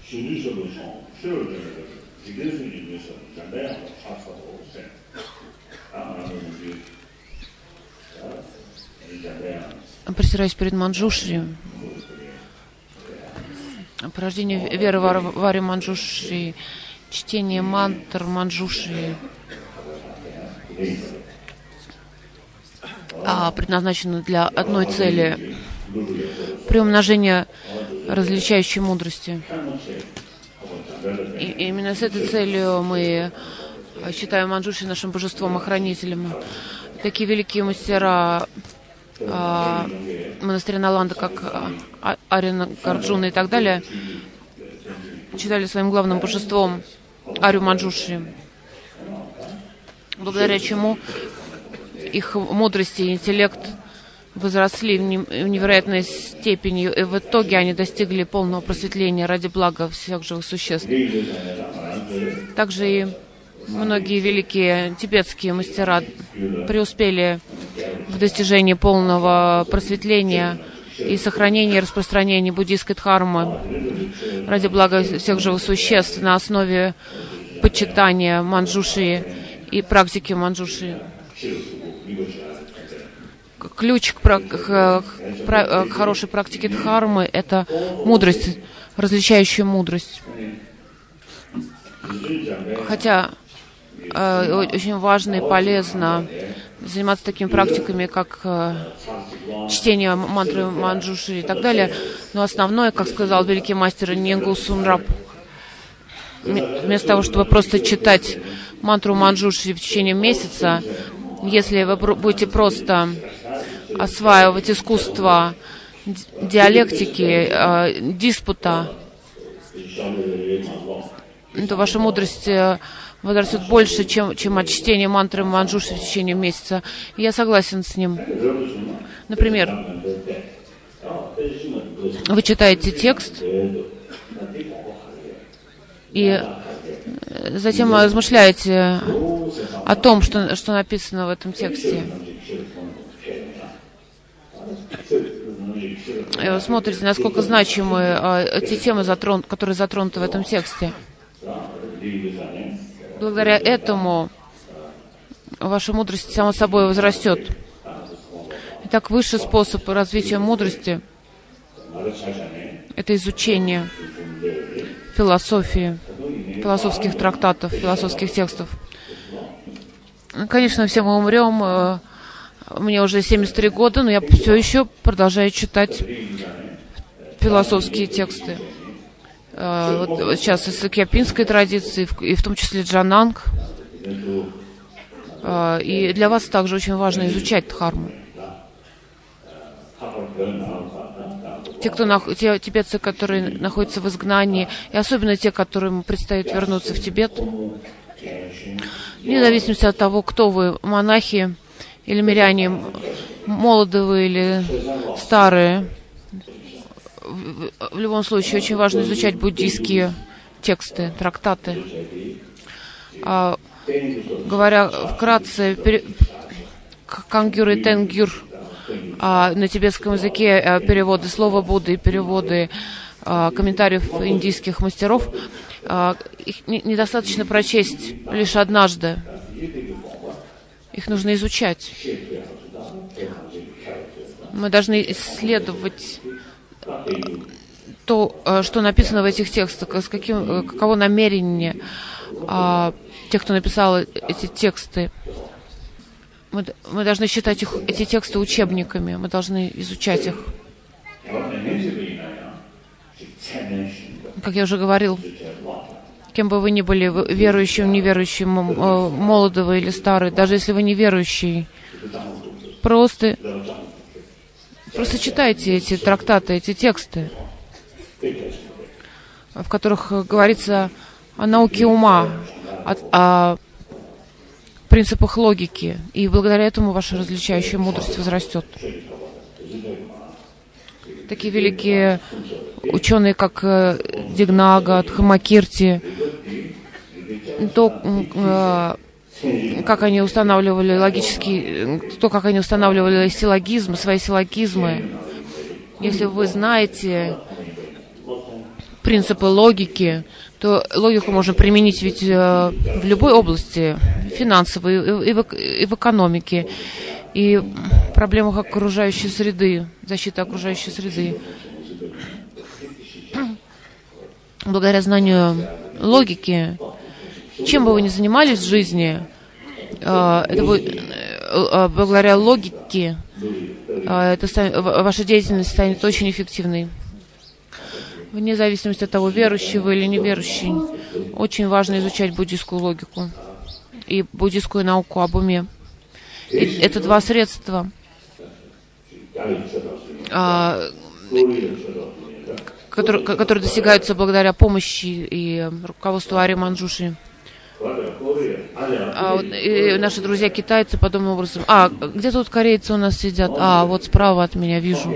Присираюсь перед Манджушри. Порождение веры в Арью Манджушри, чтение мантр Манджушри предназначено для одной цели — приумножения различающей мудрости. И именно с этой целью мы считаем Манджушри нашим божеством-охранителем. Такие великие мастера монастыря Наланда, как Арья Гарджуна и так далее, считали своим главным божеством Арью Манджушри, благодаря чему их мудрость и интеллект возросли в невероятной степени, и в итоге они достигли полного просветления ради блага всех живых существ. Также и многие великие тибетские мастера преуспели в достижении полного просветления и сохранения и распространения буддийской дхармы ради блага всех живых существ на основе почитания Манджушри и практики Манджушри. Ключ к хорошей практике дхармы — это мудрость, различающая мудрость. Хотя очень важно и полезно заниматься такими практиками, как чтение мантры Манджушри и так далее, но основное, как сказал великий мастер Нингу Сунраб, вместо того, чтобы просто читать мантру Манджушри в течение месяца, если вы будете просто осваивать искусство диалектики, диспута, то ваша мудрость возрастет больше, чем от чтения мантры Манджушри в течение месяца. И я согласен с ним. Например, вы читаете текст и затем размышляете о том, что написано в этом тексте. И вы смотрите, насколько значимы те темы, которые затронуты в этом тексте. Благодаря этому ваша мудрость само собой возрастет. Итак, высший способ развития мудрости — это изучение философии, философских трактатов, философских текстов. Конечно, все мы умрем. Мне уже 73 года, но я все еще продолжаю читать философские тексты. Вот сейчас из сакьяпинской традиции, и в том числе Джананг. И для вас также очень важно изучать дхарму. Те тибетцы, которые находятся в изгнании, и особенно те, которым предстоит вернуться в Тибет, вне зависимости от того, кто вы, монахи или миряне, молодые вы или старые, в любом случае очень важно изучать буддийские тексты, трактаты. Говоря вкратце, Кангюр и Тенгюр на тибетском языке переводы слова Будды и переводы комментариев индийских мастеров, их недостаточно прочесть лишь однажды. Их нужно изучать. Мы должны исследовать то, что написано в этих текстах, каково намерение тех, кто написал эти тексты. Мы должны считать эти тексты учебниками, мы должны изучать их. Как я уже говорил, кем бы вы ни были, верующим, неверующим, молодый вы или старый, даже если вы неверующий, просто читайте эти трактаты, эти тексты, в которых говорится о науке ума, о принципах логики, и благодаря этому ваша различающая мудрость возрастет. Такие великие ученые, как Дигнага, Дхамакирти, то, как они устанавливали силлогизмы, свои силлогизмы. Если вы знаете принципы логики, то логику можно применить ведь в любой области, финансовой, и в экономике, и в проблемах окружающей среды, защиты окружающей среды. Благодаря знанию логики, чем бы вы ни занимались в жизни, это будет, благодаря логике ваша деятельность станет очень эффективной. Вне зависимости от того, верующий вы или неверующий, очень важно изучать буддийскую логику и буддийскую науку об уме. И это два средства, которые достигаются благодаря помощи и руководству Арья Манджуши. И наши друзья китайцы подобным образом. Где тут корейцы у нас сидят? Вот справа от меня вижу.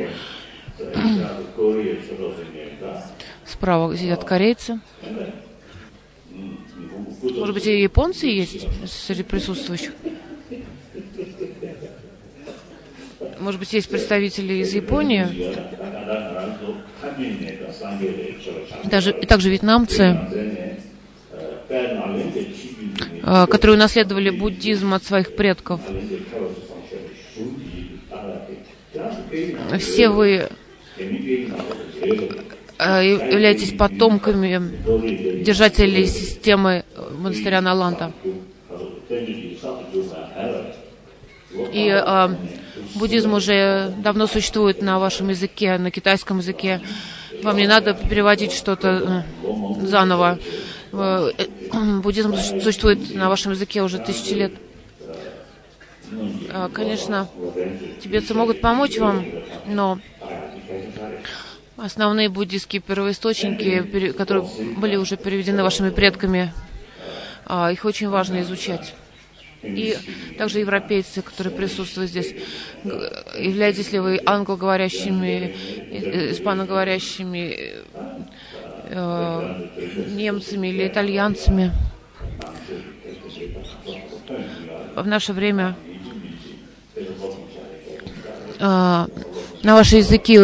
Справа сидят корейцы. Может быть, и японцы есть среди присутствующих? Может быть, есть представители из Японии? Также вьетнамцы, которые унаследовали буддизм от своих предков. Все вы являетесь потомками держателей системы монастыря Наланда. И буддизм уже давно существует на вашем языке, на китайском языке. Вам не надо переводить что-то заново. Буддизм существует на вашем языке уже тысячи лет. Конечно, тибетцы могут помочь вам, но основные буддийские первоисточники, которые были уже переведены вашими предками, их очень важно изучать. И также европейцы, которые присутствуют здесь. Являетесь ли вы англоговорящими, испаноговорящими, немцами или итальянцами? В наше время на ваши языки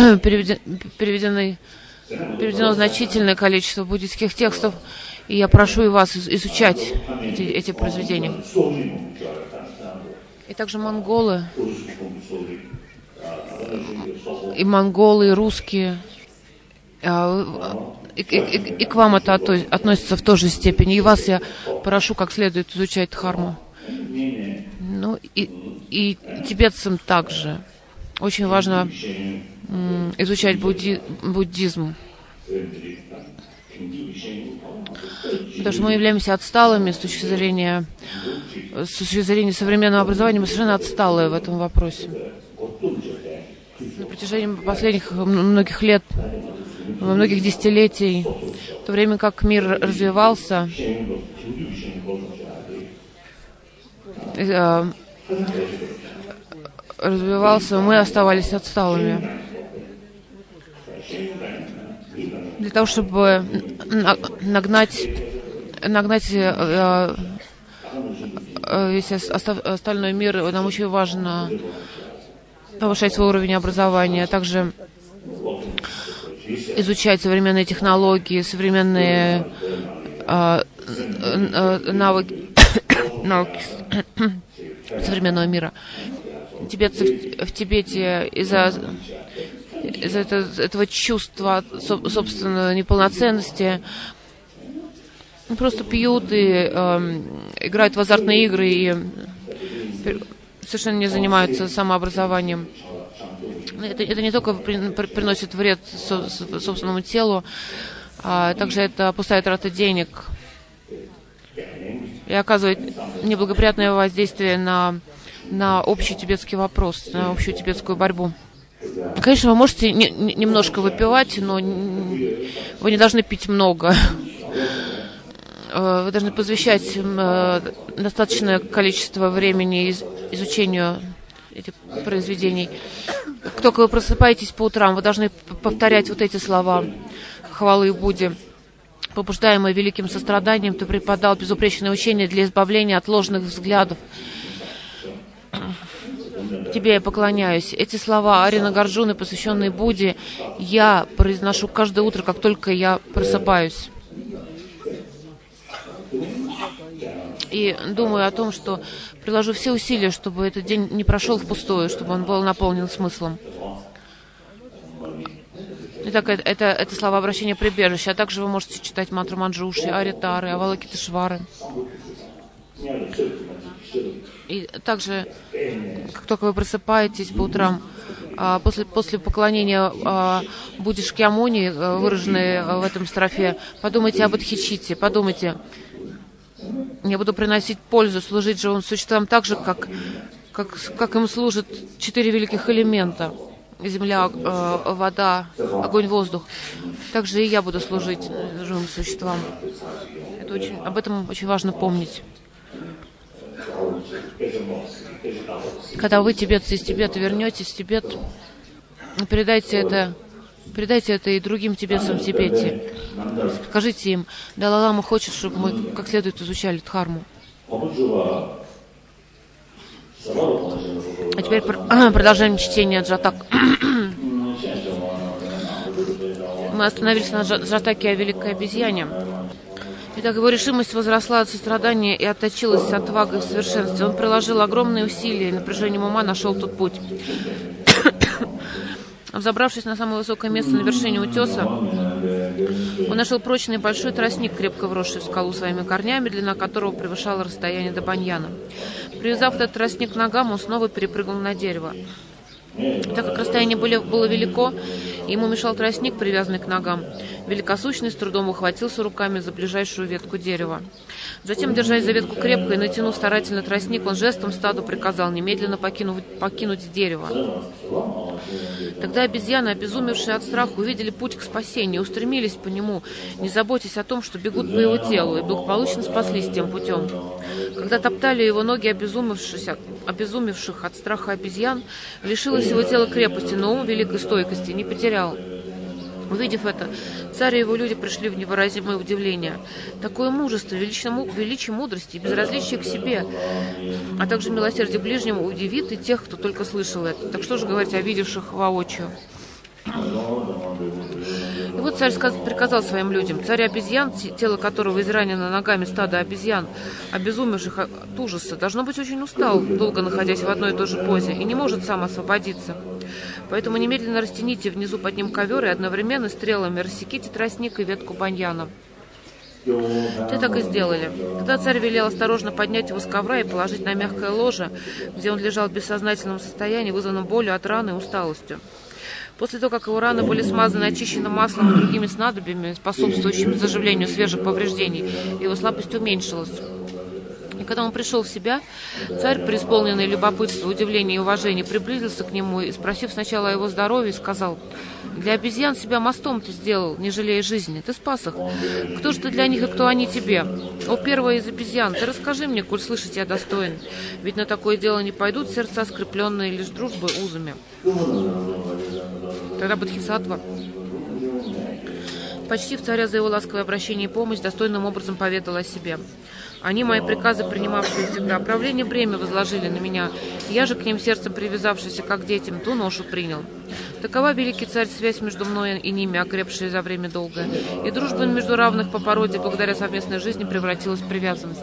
переведено значительное количество буддийских текстов, и я прошу и вас изучать эти произведения. И также монголы, и русские, и к вам это относится в той же степени. И вас я прошу как следует изучать дхарму. Ну и тибетцам также. Очень важно изучать буддизм. Потому что мы являемся отсталыми с точки зрения современного образования, мы совершенно отсталые в этом вопросе. На протяжении последних многих лет, многих десятилетий, в то время как мир развивался, мы оставались отсталыми. Для того, чтобы нагнать весь остальной мир, нам очень важно повышать свой уровень образования, а также изучать современные технологии, современные навыки современного мира. Тибетцы в Тибете из-за этого чувства собственной неполноценности просто пьют и играют в азартные игры и совершенно не занимаются самообразованием. Это не только приносит вред собственному телу, а также это пустая трата денег и оказывает неблагоприятное воздействие на общий тибетский вопрос, на общую тибетскую борьбу. Конечно, вы можете немножко выпивать, но вы не должны пить много. Вы должны посвящать достаточное количество времени изучению этих произведений. Как только вы просыпаетесь по утрам, вы должны повторять вот эти слова хвалы Будде. Побуждаемый великим состраданием, ты преподал безупречное учение для избавления от ложных взглядов. Тебе я поклоняюсь. Эти слова Ари Нагарджуны, посвященные Будде, я произношу каждое утро, как только я просыпаюсь. И думаю о том, что приложу все усилия, чтобы этот день не прошел впустую, чтобы он был наполнен смыслом. Итак, это слова обращения прибежища. А также вы можете читать мантру Манджуши, Аритары, Авалокитешвары. И также, как только вы просыпаетесь по утрам, после поклонения Будде Шакьямуни, выраженной в этом строфе, подумайте об Адхичите, подумайте, я буду приносить пользу, служить живым существам так же, как им служат 4 великих элемента: земля, вода, огонь, воздух. Также и я буду служить живым существам. Об этом очень важно помнить. Когда вы, тибетцы, из Тибета вернетесь в Тибет, передайте это и другим тибетцам в Тибете. Скажите им, Далай-лама хочет, чтобы мы как следует изучали дхарму. А теперь продолжаем чтение Джатак. Мы остановились на Джатаке о великой обезьяне. Итак, его решимость возросла от сострадания и отточилась отвагой в совершенстве. Он приложил огромные усилия и напряжением ума нашел тот путь. Взобравшись на самое высокое место на вершине утеса, он нашел прочный большой тростник, крепко вросший в скалу своими корнями, длина которого превышала расстояние до баньяна. Привязав этот тростник к ногам, он снова перепрыгнул на дерево. Так как расстояние было велико, ему мешал тростник, привязанный к ногам. Великосущный с трудом ухватился руками за ближайшую ветку дерева. Затем, держась за ветку крепко и натянув старательно тростник, он жестом стаду приказал немедленно покинуть дерево. Тогда обезьяны, обезумевшие от страха, увидели путь к спасению, устремились по нему, не заботясь о том, что бегут по его телу, и благополучно спаслись тем путем. Когда топтали его ноги обезумевших от страха обезьян, лишилось его тело крепости, но ум великой стойкости не потерял. Увидев это, царь и его люди пришли в невыразимое удивление. Такое мужество, величие мудрости и безразличие к себе, а также милосердие ближнему удивит и тех, кто только слышал это. Так что же говорить о видевших воочию? И вот царь приказал своим людям: царь обезьян, тело которого изранено ногами стада обезьян, обезумевших от ужаса, должно быть очень устал, долго находясь в одной и той же позе, и не может сам освободиться. Поэтому немедленно растяните внизу под ним ковер и одновременно стрелами рассеките тростник и ветку баньяна. Ты так и сделали. Тогда царь велел осторожно поднять его с ковра и положить на мягкое ложе, где он лежал в бессознательном состоянии, вызванном болью от раны и усталостью. После того, как его раны были смазаны очищенным маслом и другими снадобьями, способствующими заживлению свежих повреждений, его слабость уменьшилась. И когда он пришел в себя, царь, преисполненный любопытства, удивления и уважения, приблизился к нему и, спросив сначала о его здоровье, сказал: «Для обезьян себя мостом ты сделал, не жалея жизни. Ты спас их. Кто же ты для них и кто они тебе? О, первая из обезьян, ты расскажи мне, коль слышать я достоин. Ведь на такое дело не пойдут сердца, скрепленные лишь дружбой узами». Тогда Бодхисаттва, почтив царя за его ласковое обращение и помощь, достойным образом поведал о себе. «Они, мои приказы, принимавшие всегда, правление бремя возложили на меня. Я же к ним сердцем привязавшийся, как к детям, ту ношу принял. Такова, великий царь, связь между мной и ними, окрепшая за время долгое. И дружба между равных по породе, благодаря совместной жизни, превратилась в привязанность».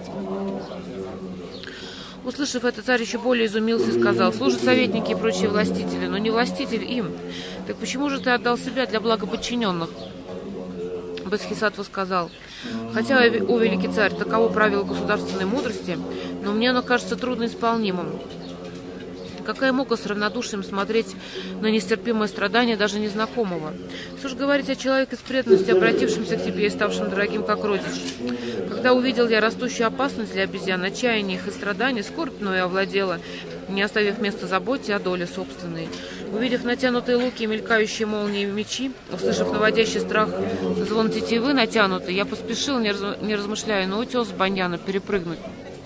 Услышав это, царь еще более изумился и сказал: «Служат советники и прочие властители, но не властитель им. Так почему же ты отдал себя для блага подчиненных?» Бодхисаттва сказал: «Хотя, о великий царь, таково правило государственной мудрости, но мне оно кажется трудноисполнимым. Какая мука с равнодушием смотреть на нестерпимое страдание даже незнакомого? Что ж говорить о человеке с преданностью, обратившемся к тебе и ставшим дорогим как родич? Когда увидел я растущую опасность для обезьян, отчаяние их и страдания, скорбь мною овладела, не оставив места заботе о доле собственной. Увидев натянутые луки и мелькающие молнии мечи, услышав наводящий страх звон тетивы натянутый, я поспешил, не размышляя, на утес баньяна перепрыгнуть.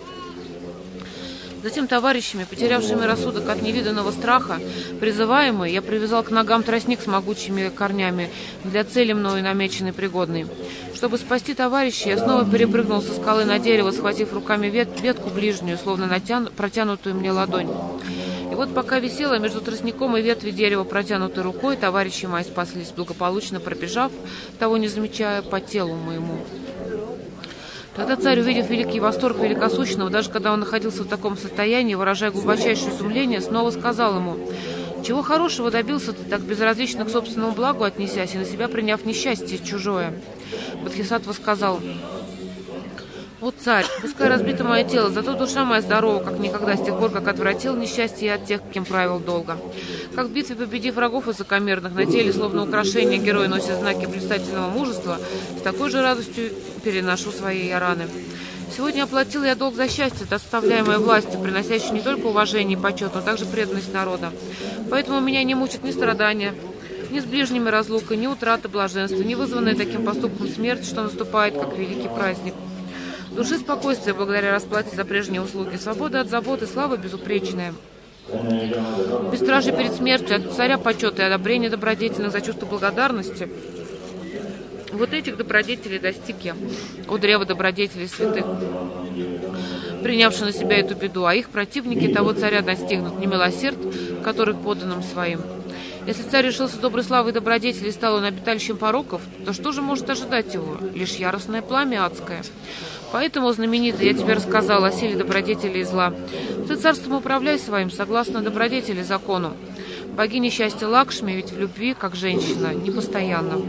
Затем товарищами, потерявшими рассудок от невиданного страха, призываемый, я привязал к ногам тростник с могучими корнями для цели мною намеченной пригодной. Чтобы спасти товарища, я снова перепрыгнул со скалы на дерево, схватив руками ветку ближнюю, словно протянутую мне ладонь. И вот пока висела между тростником и ветви дерева протянутой рукой, товарищи мои спаслись, благополучно пробежав, того не замечая, по телу моему. Тогда царь, увидев великий восторг великосущного, даже когда он находился в таком состоянии, выражая глубочайшее изумление, снова сказал ему: «Чего хорошего добился ты, так безразлично к собственному благу отнесясь и на себя приняв несчастье чужое?» Бодхисаттва сказал: «Вот царь, пускай разбито мое тело, зато душа моя здорова, как никогда, с тех пор, как отвратил несчастье от тех, кем правил долго. Как в битве, победив врагов высокомерных, на теле, словно украшение, герой носит знаки блистательного мужества, с такой же радостью переношу свои раны. Сегодня оплатил я долг за счастье, доставляемое властью, приносящее не только уважение и почет, но также преданность народа. Поэтому меня не мучат ни страдания, ни с ближними разлука, ни утрата блаженства, ни вызванная таким поступком смерть, что наступает, как великий праздник. Души спокойствия благодаря расплате за прежние услуги, свобода от забот и слава безупречная. Бесстрашие перед смертью, от царя почета и одобрение добродетельных за чувство благодарности. Вот этих добродетелей достиг я, у древа добродетелей святых, принявши на себя эту беду, а их противники того царя достигнут, немилосерд, которых подданным своим. Если царь решился доброй славой и добродетели и стал он обиталищем пороков, то что же может ожидать его? Лишь яростное пламя адское. Поэтому, знаменитый, я тебе рассказал о силе добродетели и зла. Ты царством управляй своим, согласно добродетели закону. Богиня счастья Лакшми ведь в любви, как женщина, непостоянна.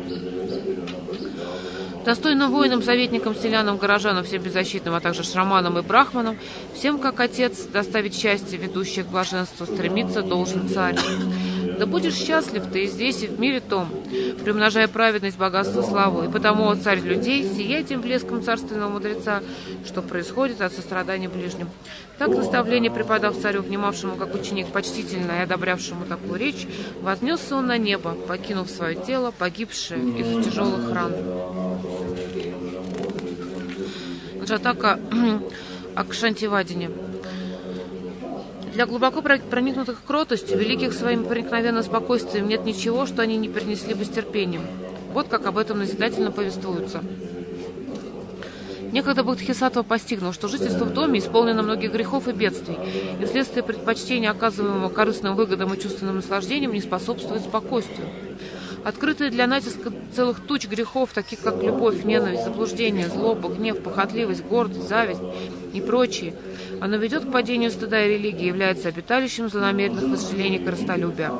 Достойным воинам, советникам, селянам, горожанам, всем беззащитным, а также шраманам и брахманам, всем, как отец, доставить счастье, ведущее к блаженству, стремиться должен царь. Да будешь счастлив ты и здесь, и в мире том, приумножая праведность, богатство, славу, и потому, царь людей, сияй тем блеском царственного мудреца, что происходит от сострадания ближним. Так наставление, преподав царю, внимавшему как ученик почтительно и одобрявшему такую речь, вознесся он на небо, покинув свое тело, погибшее из-за тяжелых ран. Джатака о Кшантивадине. Для глубоко проникнутых кротостью, великих своим проникновенным спокойствием, нет ничего, что они не перенесли бы с терпением. Вот как об этом назидательно повествуются. Некогда Бодхисаттва постигнул, что жительство в доме исполнено многих грехов и бедствий, и вследствие предпочтения, оказываемого корыстным выгодам и чувственным наслаждением, не способствует спокойствию. Открытые для натиска целых туч грехов, таких как любовь, ненависть, заблуждение, злоба, гнев, похотливость, гордость, зависть и прочие, оно ведет к падению стыда и религии, является обиталищем злонамеренных вожделений и корыстолюбия.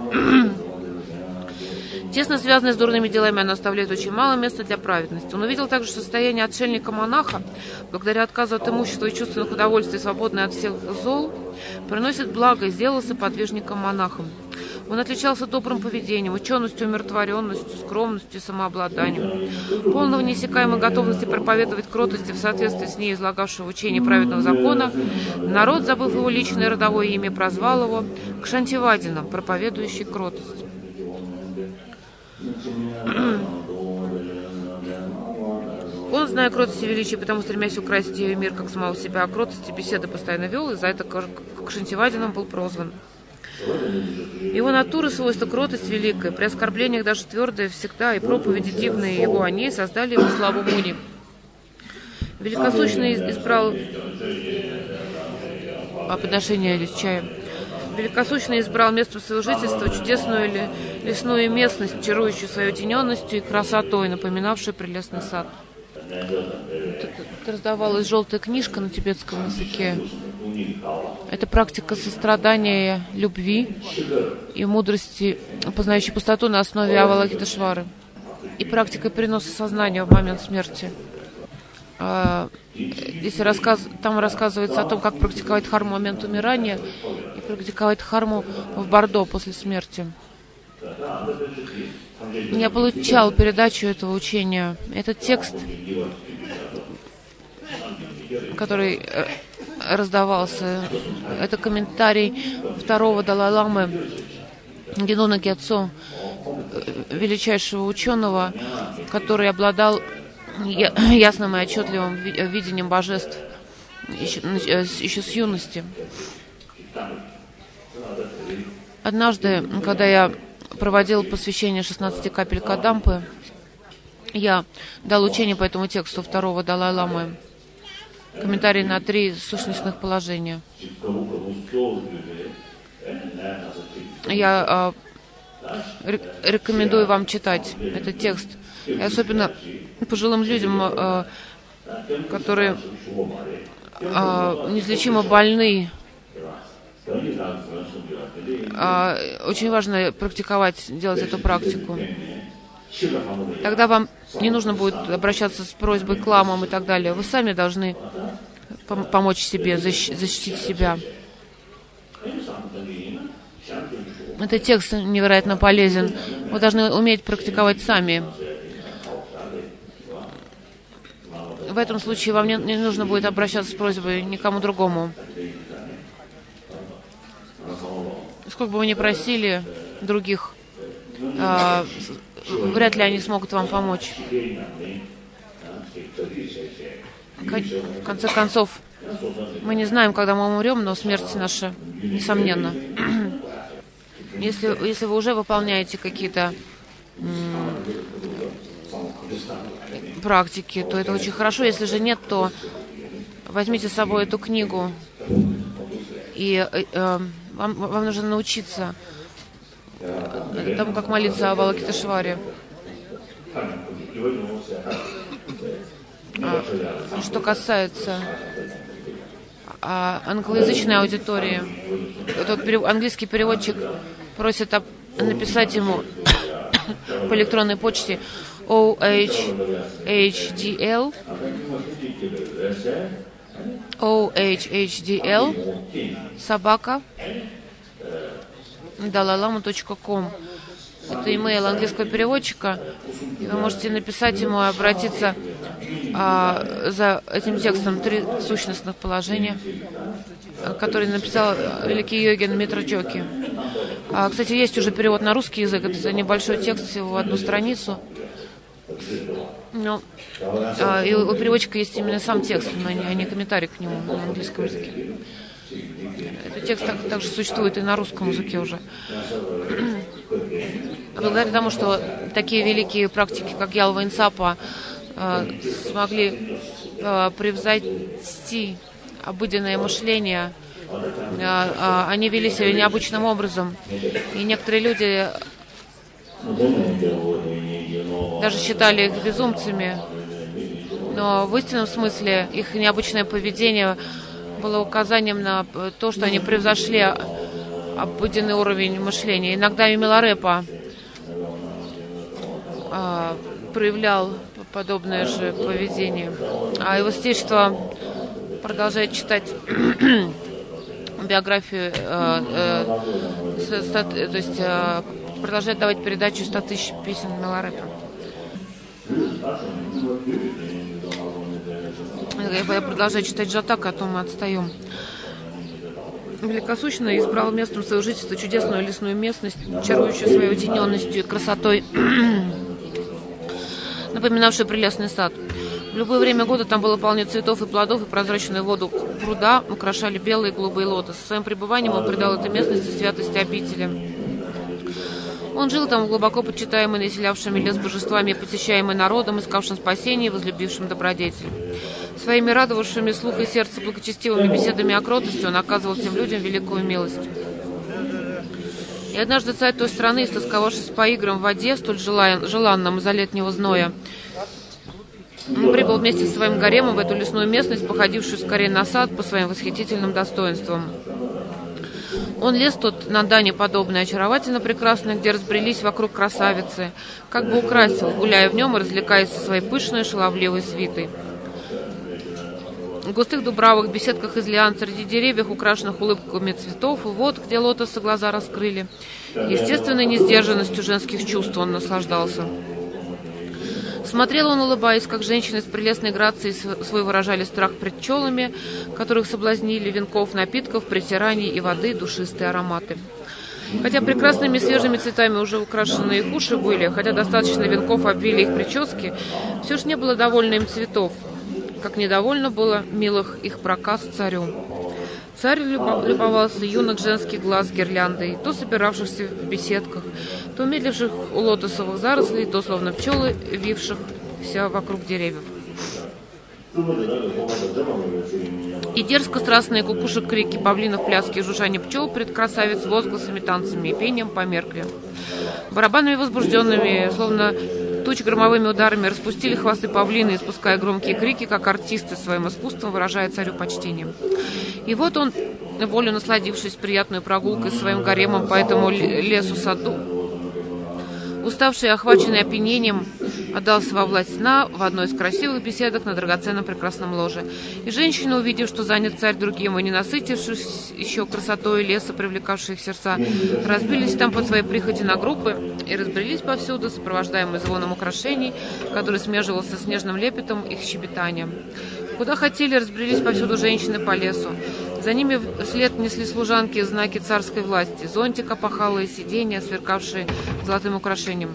Тесно связанное с дурными делами, оно оставляет очень мало места для праведности. Он увидел также состояние отшельника-монаха, благодаря отказу от имущества и чувственных удовольствий, свободный от всех зол, приносит благо и сделался подвижником-монахом. Он отличался добрым поведением, ученостью, умиротворенностью, скромностью и самообладанием. Полного неиссякаемой готовности проповедовать кротости в соответствии с ней излагавшего учение праведного закона, народ, забыв его личное родовое имя, прозвал его Кшантивадином, проповедующий кротость. Он, зная кротость и величие, потому стремясь украсть ее мир как самого себя, о кротости беседы постоянно вел, и за это Кшантивадином был прозван. Его натура, свойство кротость великая, при оскорблениях даже твердая всегда, и проповеди дивные его о ней создали его славу Муни. Великосущный избрал подношение с чаем. Великосущный избрал местом своего жительства чудесную лесную местность, чарующую своей утененностью и красотой, напоминавшую прелестный сад. Тут раздавалась желтая книжка на тибетском языке. Это практика сострадания, любви и мудрости, познающей пустоту на основе Авалокитешвары, и практика переноса сознания в момент смерти. Здесь там рассказывается о том, как практиковать дхарму в момент умирания и практиковать дхарму в Бордо после смерти. Я получал передачу этого учения. Этот текст, который раздавался, это комментарий второго Далай-ламы Генона Гьяцо, величайшего ученого, который обладал ясным и отчетливым видением божеств еще с юности. Однажды, когда я проводил посвящение 16 капель Кадампы, я дал учение по этому тексту второго Далай-ламы, комментарий на 3 сущностных положения. Я рекомендую вам читать этот текст. И особенно пожилым людям, которые неизлечимо больны. Очень важно практиковать, делать эту практику. Тогда вам не нужно будет обращаться с просьбой к ламам и так далее. Вы сами должны помочь себе, защитить себя. Этот текст невероятно полезен. Вы должны уметь практиковать сами. В этом случае вам не нужно будет обращаться с просьбой никому другому. Сколько бы вы ни просили других, вряд ли они смогут вам помочь. В конце концов, мы не знаем, когда мы умрем, но смерть наша, несомненно. Если вы уже выполняете какие-то практики, то это очень хорошо. Если же нет, то возьмите с собой эту книгу. И вам нужно научиться тому, как молиться о Авалокитешваре. Что касается англоязычной аудитории, тот английский переводчик просит написать ему по электронной почте OHHDL собака dalalama.com. Это имейл английского переводчика. И вы можете написать ему и обратиться за этим текстом 3 сущностных положения, который написал великий йогин Митра Джоки. Кстати, есть уже перевод на русский язык. Это небольшой текст, всего в 1 страницу. Но и у переводчика есть именно сам текст, но не комментарий к нему на английском языке. Этот текст также существует и на русском языке уже. Благодаря тому, что такие великие практики, как Ялва Инсапа, смогли превзойти обыденное мышление, они вели себя необычным образом. И некоторые люди даже считали их безумцами. Но в истинном смысле их необычное поведение было указанием на то, что они превзошли обыденный уровень мышления. Иногда и Миларепа проявлял подобное же поведение. А его святейшество продолжает читать биографию, то есть продолжает давать передачу 100 тысяч песен Миларепа. Я продолжаю читать Джатака, а то мы отстаем. Великосущный избрал местом своего жительства чудесную лесную местность, чарующую своей уединенностью и красотой, напоминавшую прелестный сад. В любое время года там было полно цветов и плодов, и прозрачную воду пруда украшали белые и голубые лотосы. Своим пребыванием он придал этой местности святости обители. Он жил там глубоко почитаемый, населявшими лес божествами, посещаемый народом, искавшим спасения и возлюбившим добродетель. Своими радовавшими слух и сердце благочестивыми беседами о кротости он оказывал тем людям великую милость. И однажды царь той страны, истосковавшись по играм в воде, столь желанным из-за летнего зноя, прибыл вместе со своим гаремом в эту лесную местность, походившую скорее на сад по своим восхитительным достоинствам. Он лез тут на дане подобное, очаровательно прекрасное, где разбрелись вокруг красавицы, как бы украсил, гуляя в нем и развлекаясь со своей пышной шаловливой свитой. В густых дубравых беседках из лиан, среди деревьев, украшенных улыбками цветов, и вот, где лотосы глаза раскрыли, естественной несдержанностью женских чувств он наслаждался. Смотрел он, улыбаясь, как женщины с прелестной грацией свой выражали страх пред пчелами, которых соблазнили венков, напитков, притираний и воды душистые ароматы. Хотя прекрасными свежими цветами уже украшенные их уши были, хотя достаточно венков обвили их прически, все же не было довольно им цветов, как недовольно было милых их проказ царю. Царь любовался юных женских глаз гирляндой, то собиравшихся в беседках, то медливших у лотосовых зарослей, то словно пчелы, вившихся вокруг деревьев. И дерзко-страстные кукушек крики, павлинов пляски и жужжание пчел пред красавиц возгласами, танцами и пением померкли. Барабанами возбужденными, словно туч громовыми ударами, распустили хвосты павлины, испуская громкие крики, как артисты своим искусством выражая царю почтением. И вот он, волю насладившись приятной прогулкой своим гаремом по этому лесу-саду, уставший и охваченный опьянением, отдался во власть сна в одной из красивых беседок на драгоценном прекрасном ложе. И женщины, увидев, что занят царь другим, и не насытившись еще красотой леса, привлекавшей их сердца, разбились там под своей прихоти на группы и разбрелись повсюду, сопровождаемые звоном украшений, который смеживался с нежным лепетом их щебетания. Куда хотели, разбрелись повсюду женщины по лесу. За ними вслед несли служанки знаки царской власти, зонтик, опахалы и сиденья, сверкавшие золотым украшением.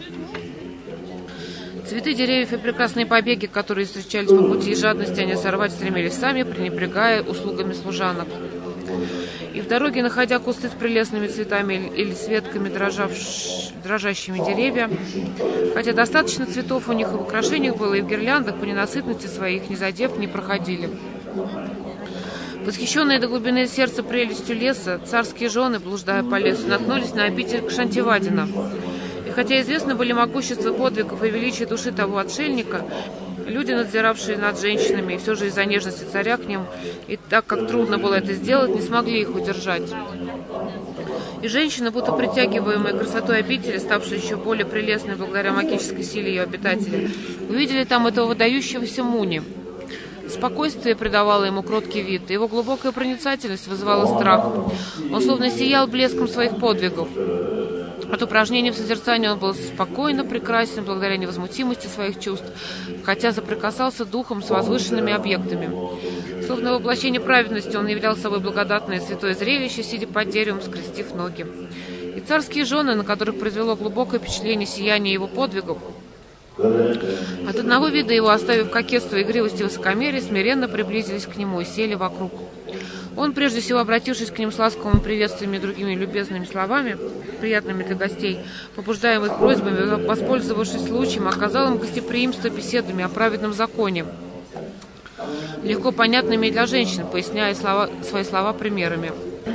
Цветы деревьев и прекрасные побеги, которые встречались по пути, и жадности они сорвать стремились сами, пренебрегая услугами служанок. И в дороге, находя кусты с прелестными цветами или с ветками дрожащими деревья, хотя достаточно цветов у них и в украшениях было, и в гирляндах, по ненасытности своих, не задев, не проходили. Восхищенные до глубины сердца прелестью леса, царские жены, блуждая по лесу, наткнулись на обитель Кшантивадина. И хотя известны были могущество подвигов и величие души того отшельника, люди, надзиравшие над женщинами, и все же из-за нежности царя к ним, и так как трудно было это сделать, не смогли их удержать. И женщины, будто притягиваемые красотой обители, ставшие еще более прелестной благодаря магической силе ее обитателя, увидели там этого выдающегося Муни. Спокойствие придавало ему кроткий вид, и его глубокая проницательность вызывала страх. Он словно сиял блеском своих подвигов. От упражнения в созерцании он был спокойно прекрасен благодаря невозмутимости своих чувств, хотя соприкасался духом с возвышенными объектами. Словно воплощение праведности он являл собой благодатное святое зрелище, сидя под деревом, скрестив ноги. И царские жены, на которых произвело глубокое впечатление сияние его подвигов, от одного вида его, оставив кокетство, игривость и высокомерие, смиренно приблизились к нему и сели вокруг. Он, прежде всего обратившись к ним с ласковыми приветствиями и другими любезными словами, приятными для гостей, побуждаемых их просьбами, воспользовавшись случаем, оказал им гостеприимство беседами о праведном законе, легко понятными для женщин, поясняя свои слова примерами.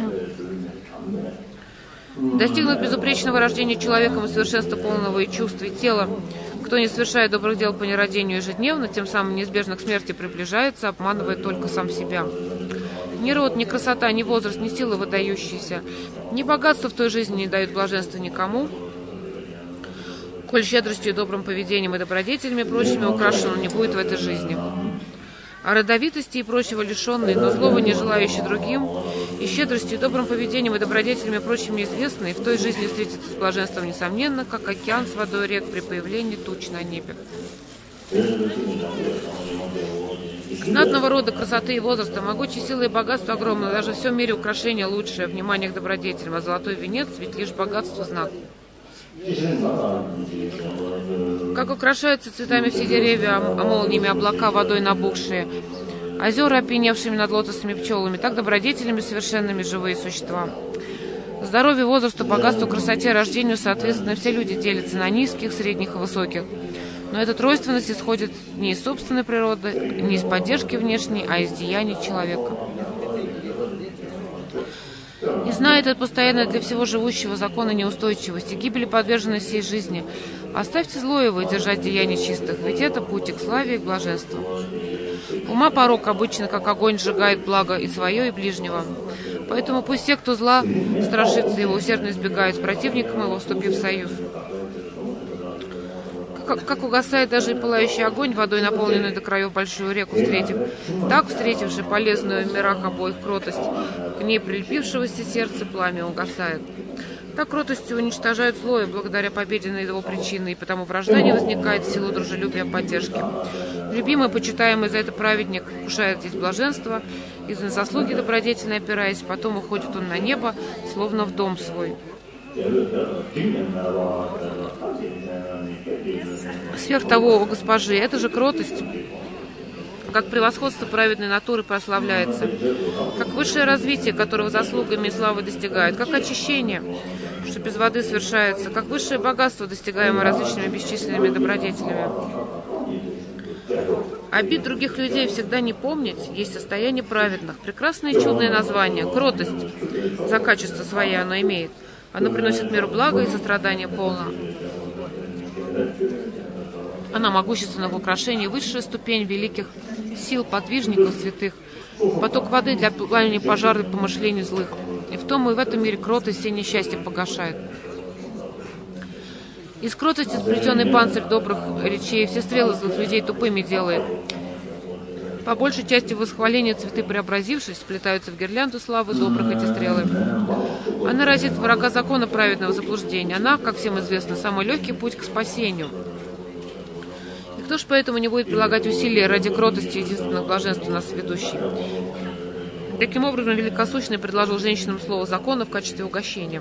Достигнув безупречного рождения человеком и совершенства полного и чувств и тела, кто не совершает добрых дел по нерадению ежедневно, тем самым неизбежно к смерти приближается, обманывая только сам себя. Ни род, ни красота, ни возраст, ни сила выдающиеся, ни богатство в той жизни не дают блаженства никому, коль щедростью и добрым поведением и добродетелями прочими украшен он не будет в этой жизни. А родовитости и прочего лишенный, но злого не желающий другим, и щедростью и добрым поведением и добродетелями прочими известный, в той жизни встретится с блаженством несомненно, как океан с водой рек при появлении туч на небе. Знатного рода, красоты и возраста, могучей силы и богатства огромное, даже в всем мире украшение лучшее, внимание к добродетелям, а золотой венец ведь лишь богатство знак. Как украшаются цветами все деревья, а молниями облака, водой набухшие, озера, опьяневшими над лотосными пчелами, так добродетелями совершенными живые существа. Здоровью, возрасту, богатству, красоте, рождению, соответственно, все люди делятся на низких, средних и высоких. Но эта тройственность исходит не из собственной природы, не из поддержки внешней, а из деяний человека. И знает это постоянно для всего живущего закона неустойчивости, гибели подверженной всей жизни. Оставьте зло его и держать деяний чистых, ведь это путь к славе и к блаженству. Ума порок обычно, как огонь, сжигает благо и свое, и ближнего. Поэтому пусть все, кто зла, страшится его, усердно избегают с противником его, вступив в союз. Как угасает даже и пылающий огонь, водой наполненную до краев большую реку встретив, так, встретивши полезную в мирах обоих кротость, к ней прилепившегося сердца пламя угасает. Так кротостью уничтожают зло, и благодаря победе над его причиной, и потому вражда не возникает в силу дружелюбия и поддержки. Любимый, почитаемый за это праведник, вкушает здесь блаженство, и на заслуги добродетельно опираясь, потом уходит он на небо, словно в дом свой. Сверх того, о госпожи, это же кротость, как превосходство праведной натуры прославляется, как высшее развитие, которого заслугами и славой достигают, как очищение, что без воды совершается, как высшее богатство, достигаемое различными бесчисленными добродетелями. Обид других людей всегда не помнить есть состояние праведных. Прекрасное и чудное название. Кротость. За качество свое оно имеет. Оно приносит миру благо и сострадание полно. Она могущественна в украшении, высшая ступень великих сил подвижников святых, поток воды для пламени пожара и помышлений злых. И в том и в этом мире кротость все несчастья погашает. Из кротости сплетенный панцирь добрых речей все стрелы злых людей тупыми делает. По большей части восхваления цветы, преобразившись, сплетаются в гирлянду славы добрых эти стрелы. Она разит врага закона праведного заблуждения. Она, как всем известно, самый легкий путь к спасению. И кто ж поэтому не будет прилагать усилия ради кротости единственного блаженства нас ведущий? Таким образом, Великосущный предложил женщинам слово закона в качестве угощения.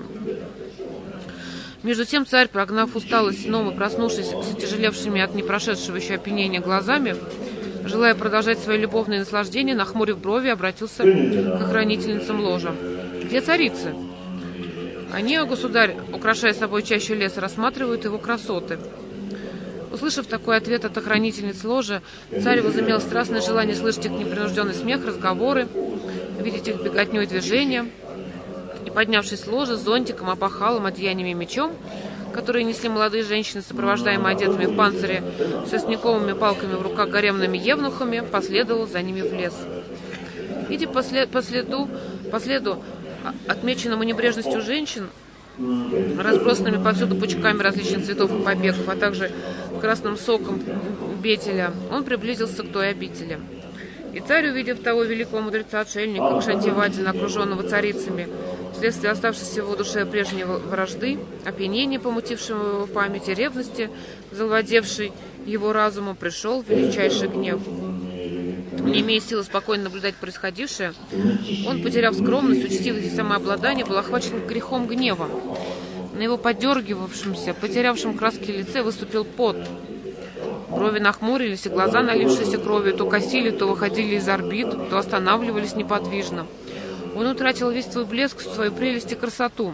Между тем царь, прогнав усталость сном и проснувшись с отяжелевшими от непрошедшего еще опьянения глазами, желая продолжать свои любовные наслаждения, нахмурив брови, обратился к охранительницам ложа. «Где царицы?» Они, о государь, украшая собой чащу леса, рассматривают его красоты. Услышав такой ответ от охранительниц ложа, царь возымел страстное желание слышать их непринужденный смех, разговоры, видеть их беготню и движения. И, поднявшись с ложа, с зонтиком, опахалом, одеяниями и мечом, которые несли молодые женщины, сопровождаемые одетыми в панцире, с тростниковыми палками в руках гаремными евнухами, последовал за ними в лес. Идя по следу, отмеченному небрежностью женщин, разбросанными повсюду пучками различных цветов и побегов, а также красным соком бетеля, он приблизился к той обители. И царь, увидев того великого мудреца-отшельника, Кшантивадина, окруженного царицами, вследствие оставшейся в его душе прежней вражды, опьянения, помутившего его память, и ревности, завладевшей его разумом, пришел величайший гнев. Не имея силы спокойно наблюдать происходившее, он, потеряв скромность, учтивость и самообладание, был охвачен грехом гнева. На его подергивавшемся, потерявшем краски лице выступил пот. Брови нахмурились, и глаза, налившиеся кровью, то косили, то выходили из орбит, то останавливались неподвижно. Он утратил весь свой блеск, свою прелесть и красоту.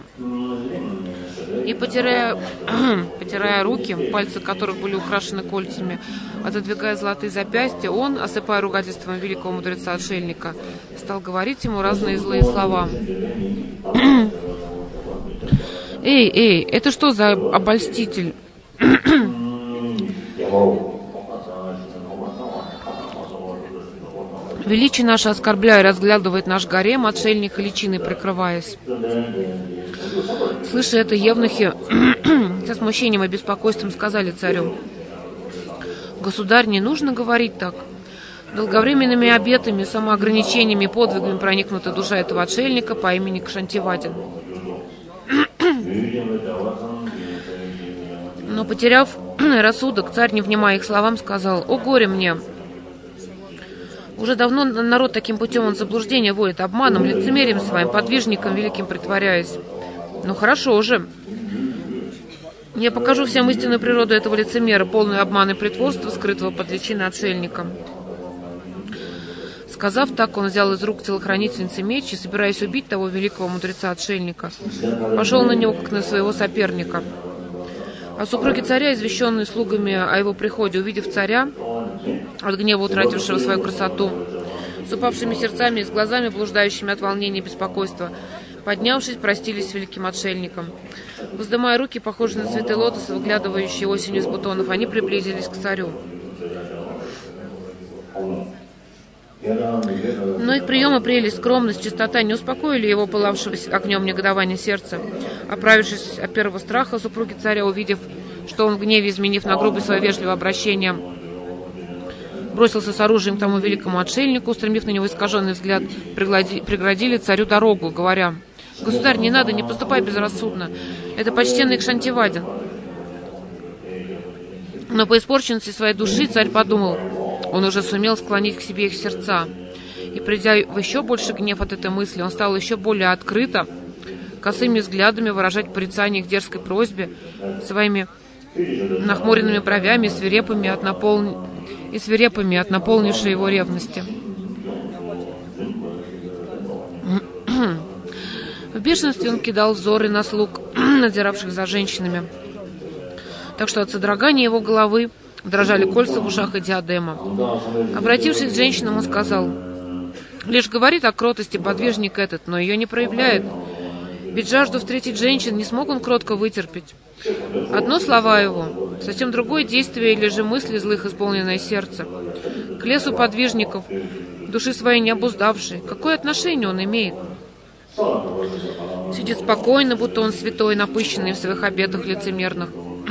И, потирая руки, пальцы которых были украшены кольцами, отодвигая золотые запястья, он, осыпая ругательством великого мудреца-отшельника, стал говорить ему разные злые слова. «Эй, это что за обольститель?» Величие наше оскорбляя, разглядывает наш гарем, отшельника личиной прикрываясь. Слыша это, евнухи со смущением и беспокойством сказали царю: «Государь, не нужно говорить так. Долговременными обетами, самоограничениями и подвигами проникнута душа этого отшельника по имени Кшантивадин». Но, потеряв рассудок, царь, не внимая их словам, сказал: «О горе мне! Уже давно народ таким путем он заблуждение водит, обманом, лицемерием своим, подвижником великим притворяясь. Ну хорошо же. Я покажу всем истинную природу этого лицемера, полную обмана и притворства, скрытого под личиной отшельника». Сказав так, он взял из рук телохранительницы меч и, собираясь убить того великого мудреца-отшельника, пошел на него, как на своего соперника. А супруги царя, извещенные слугами о его приходе, увидев царя, от гнева утратившего свою красоту, с упавшими сердцами и с глазами, блуждающими от волнения и беспокойства, поднявшись, простились с великим отшельником. Воздымая руки, похожие на цветы лотоса, выглядывающие осенью из бутонов, они приблизились к царю. Но их приемы, прелесть, скромность, чистота не успокоили его пылавшего огнем негодования сердца. Оправившись от первого страха, супруги царя, увидев, что он в гневе, изменив на грубое свое вежливое обращение, бросился с оружием к тому великому отшельнику, устремив на него искаженный взгляд, преградили царю дорогу, говоря: «Государь, не надо, не поступай безрассудно. Это почтенный Кшантивадин». Но по испорченности своей души царь подумал: он уже сумел склонить к себе их сердца. И, придя в еще больше гнев от этой мысли, он стал еще более открыто, косыми взглядами выражать порицание их дерзкой просьбе, своими нахмуренными бровями и свирепыми от наполнившей его ревности. В бешенстве он кидал взоры на слуг, надзиравших за женщинами, так что от содрогания его головы дрожали кольца в ушах и диадема. Обратившись к женщинам, он сказал: «Лишь говорит о кротости подвижник этот, но ее не проявляет. Ведь жажду встретить женщин не смог он кротко вытерпеть. Одно слова его, совсем другое действие или же мысли злых исполненное сердце. К лесу подвижников, души своей не обуздавшей, какое отношение он имеет? Сидит спокойно, будто он святой, напыщенный в своих обетах лицемерных.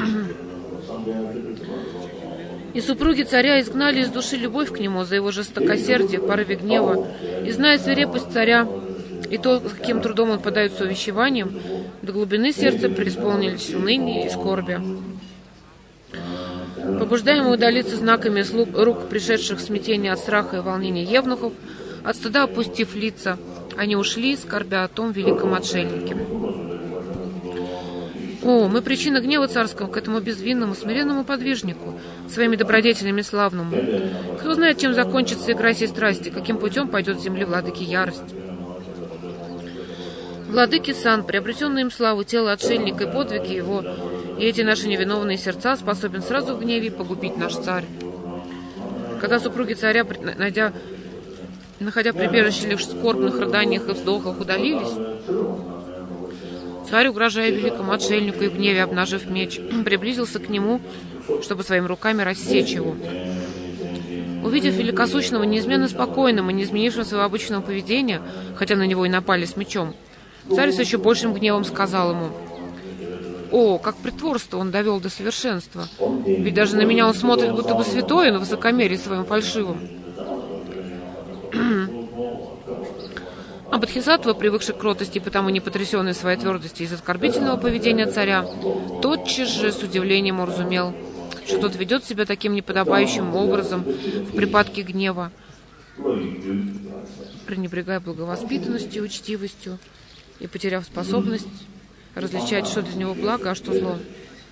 И супруги царя изгнали из души любовь к нему за его жестокосердие, порыве гнева, и, зная свирепость царя и то, с каким трудом он подается увещеваниям, до глубины сердца преисполнились уныния и скорби. Побуждаемые удалиться знаками рук, пришедших в смятение от страха и волнения евнухов, от стыда опустив лица, они ушли, скорбя о том великом отшельнике. О, мы причина гнева царского к этому безвинному, смиренному подвижнику, своими добродетелями славному. Кто знает, чем закончится игра сей страсти, каким путем пойдет с земли владыки ярость. Владыки сан, приобретенные им славу, тело отшельника и подвиги его, и эти наши невиновные сердца способен сразу в гневе погубить наш царь. Когда супруги царя, находя прибежище лишь в скорбных рыданиях и вздохах, удалились, царь, угрожая великому отшельнику и в гневе обнажив меч, приблизился к нему, чтобы своими руками рассечь его. Увидев великосущного, неизменно спокойным и не изменившим своего обычного поведения, хотя на него и напали с мечом, царь с еще большим гневом сказал ему: «О, как притворство он довел до совершенства! Ведь даже на меня он смотрит, будто бы святой, но в высокомерии своим фальшивым». А Бодхисаттва, привыкший к кротости и потому не потрясенный своей твердости из оскорбительного поведения царя, тотчас же с удивлением уразумел, что тот ведет себя таким неподобающим образом в припадке гнева, пренебрегая благовоспитанностью и учтивостью и потеряв способность различать, что для него благо, а что зло.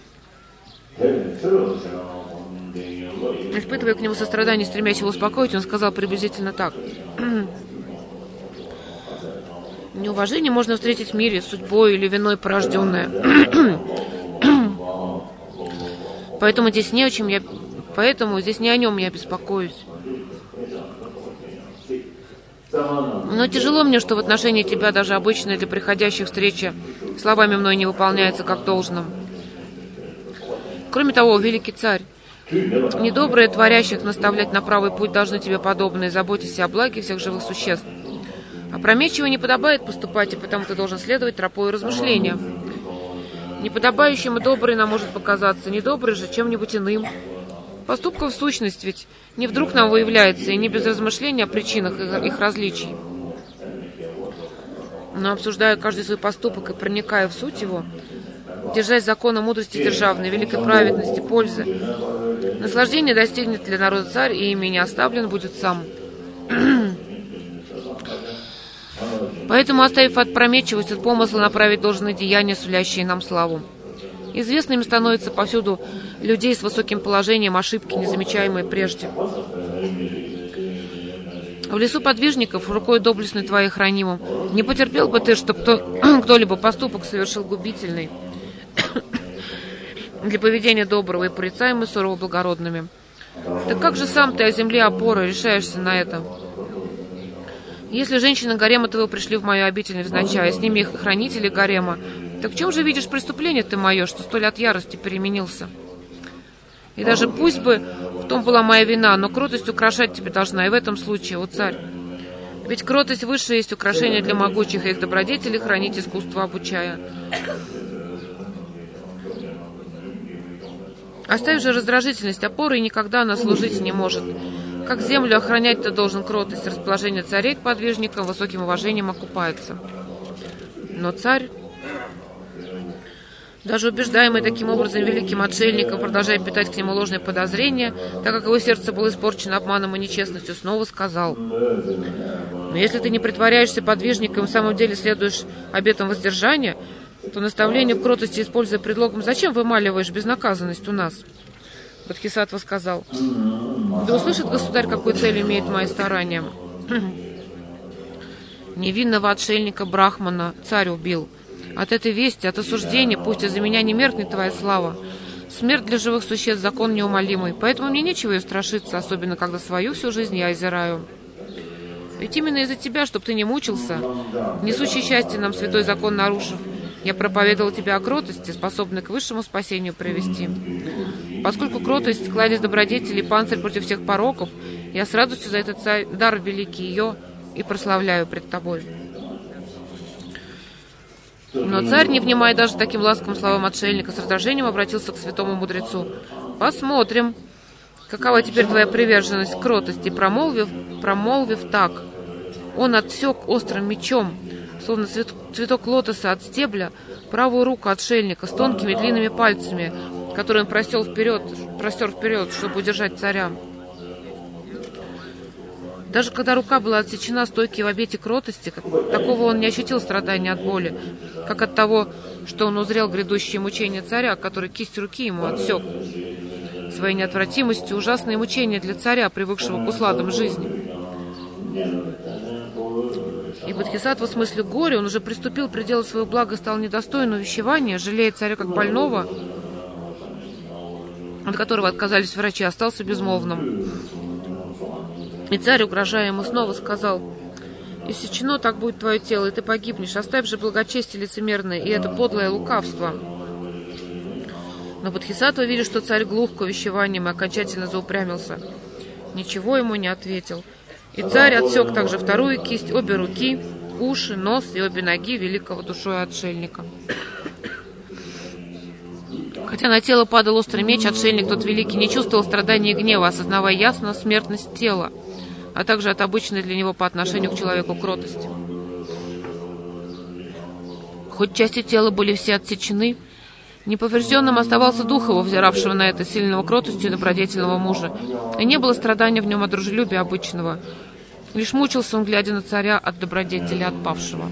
Испытывая к нему сострадание, стремясь его успокоить, он сказал приблизительно так: «Неуважение можно встретить в мире, судьбой или виной порожденное. Поэтому здесь не о нем я беспокоюсь. Но тяжело мне, что в отношении тебя даже обычная для приходящих встреча словами мной не выполняется как должным. Кроме того, великий царь, недобрые творящих наставлять на правый путь должны тебе подобные, заботясь о благе всех живых существ. Опрометчиво не подобает поступать, и потому ты должен следовать тропой размышления. Неподобающим и добрый нам может показаться, недобрый же чем-нибудь иным. Поступков в сущность ведь не вдруг нам выявляется, и не без размышления о причинах их различий. Но обсуждая каждый свой поступок и проникая в суть его, держась закона мудрости державной, великой праведности, пользы, наслаждение достигнет для народа царь, и ими не оставлен будет сам. Поэтому, оставив опрометчивость от помысла, направить должное деяния, сулящие нам славу. Известными становятся повсюду людей с высоким положением ошибки, незамечаемые прежде. В лесу подвижников, рукой доблестной твоей хранимым, не потерпел бы ты, чтоб кто-либо поступок совершил губительный для поведения доброго и порицаемый сурово благородными. Так как же сам ты о земле опора решаешься на это? Если женщины гарема твоего пришли в мою обитель невзначай, с ними их хранители гарема, так в чем же видишь преступление ты мое, что столь от ярости переменился? И даже пусть бы в том была моя вина, но кротость украшать тебе должна, и в этом случае, о царь. Ведь кротость высшая есть украшение для могучих, и их добродетелей хранить искусство обучая. Оставь же раздражительность опоры, и никогда она служить не может. Как землю охранять ты должен кротость, расположение царей к подвижникам высоким уважением окупается. Но царь, даже убеждаемый таким образом великим отшельником, продолжая питать к нему ложные подозрения, так как его сердце было испорчено обманом и нечестностью, снова сказал: «Но если ты не притворяешься подвижником и в самом деле следуешь обетам воздержания, то наставление в кротости, используя предлогом, зачем вымаливаешь безнаказанность у нас?» Бодхисаттва сказал: «Да услышит государь, какую цель имеет мои старания. Невинного отшельника Брахмана царь убил. От этой вести, от осуждения, пусть из-за меня не меркнет твоя слава. Смерть для живых существ — закон неумолимый, поэтому мне нечего ее страшиться, особенно когда свою всю жизнь я озираю. Ведь именно из-за тебя, чтоб ты не мучился, несущий счастье нам святой закон нарушив, я проповедовал тебе о кротости, способной к высшему спасению привести. Поскольку кротость — кладезь добродетелей, панцирь против всех пороков, я с радостью за этот дар великий ее и прославляю пред тобой. Но царь, не внимая даже таким ласковым словам отшельника, с раздражением обратился к святому мудрецу. «Посмотрим, какова теперь твоя приверженность к кротости». Промолвив так, он отсек острым мечом, словно цветок лотоса от стебля, правую руку отшельника с тонкими длинными пальцами, которые он простер вперед, чтобы удержать царя. Даже когда рука была отсечена стойкой в обете кротости, такого он не ощутил страдания от боли, как от того, что он узрел грядущие мучения царя, который кисть руки ему отсек. Своей неотвратимостью ужасные мучения для царя, привыкшего к усладам жизни. И Бодхисаттва, в смысле горя, он уже приступил к пределу своего блага, стал недостоин увещевания, жалея царя как больного, от которого отказались врачи, остался безмолвным. И царь, угрожая ему, снова сказал: «Иссечено так будет твое тело, и ты погибнешь. Оставь же благочестие лицемерное, и это подлое лукавство». Но Бодхисаттва, видя, что царь глух к увещеваниям, и окончательно заупрямился, ничего ему не ответил. И царь отсек также вторую кисть, обе руки, уши, нос и обе ноги великого душой отшельника. Хотя на тело падал острый меч, отшельник тот великий не чувствовал страдания и гнева, осознавая ясно смертность тела, а также от обычной для него по отношению к человеку кротости. Хоть части тела были все отсечены, неповрежденным оставался дух его, взиравшего на это сильного кротостью и добродетельного мужа, и не было страдания в нем от дружелюбия обычного. Лишь мучился он, глядя на царя от добродетели отпавшего.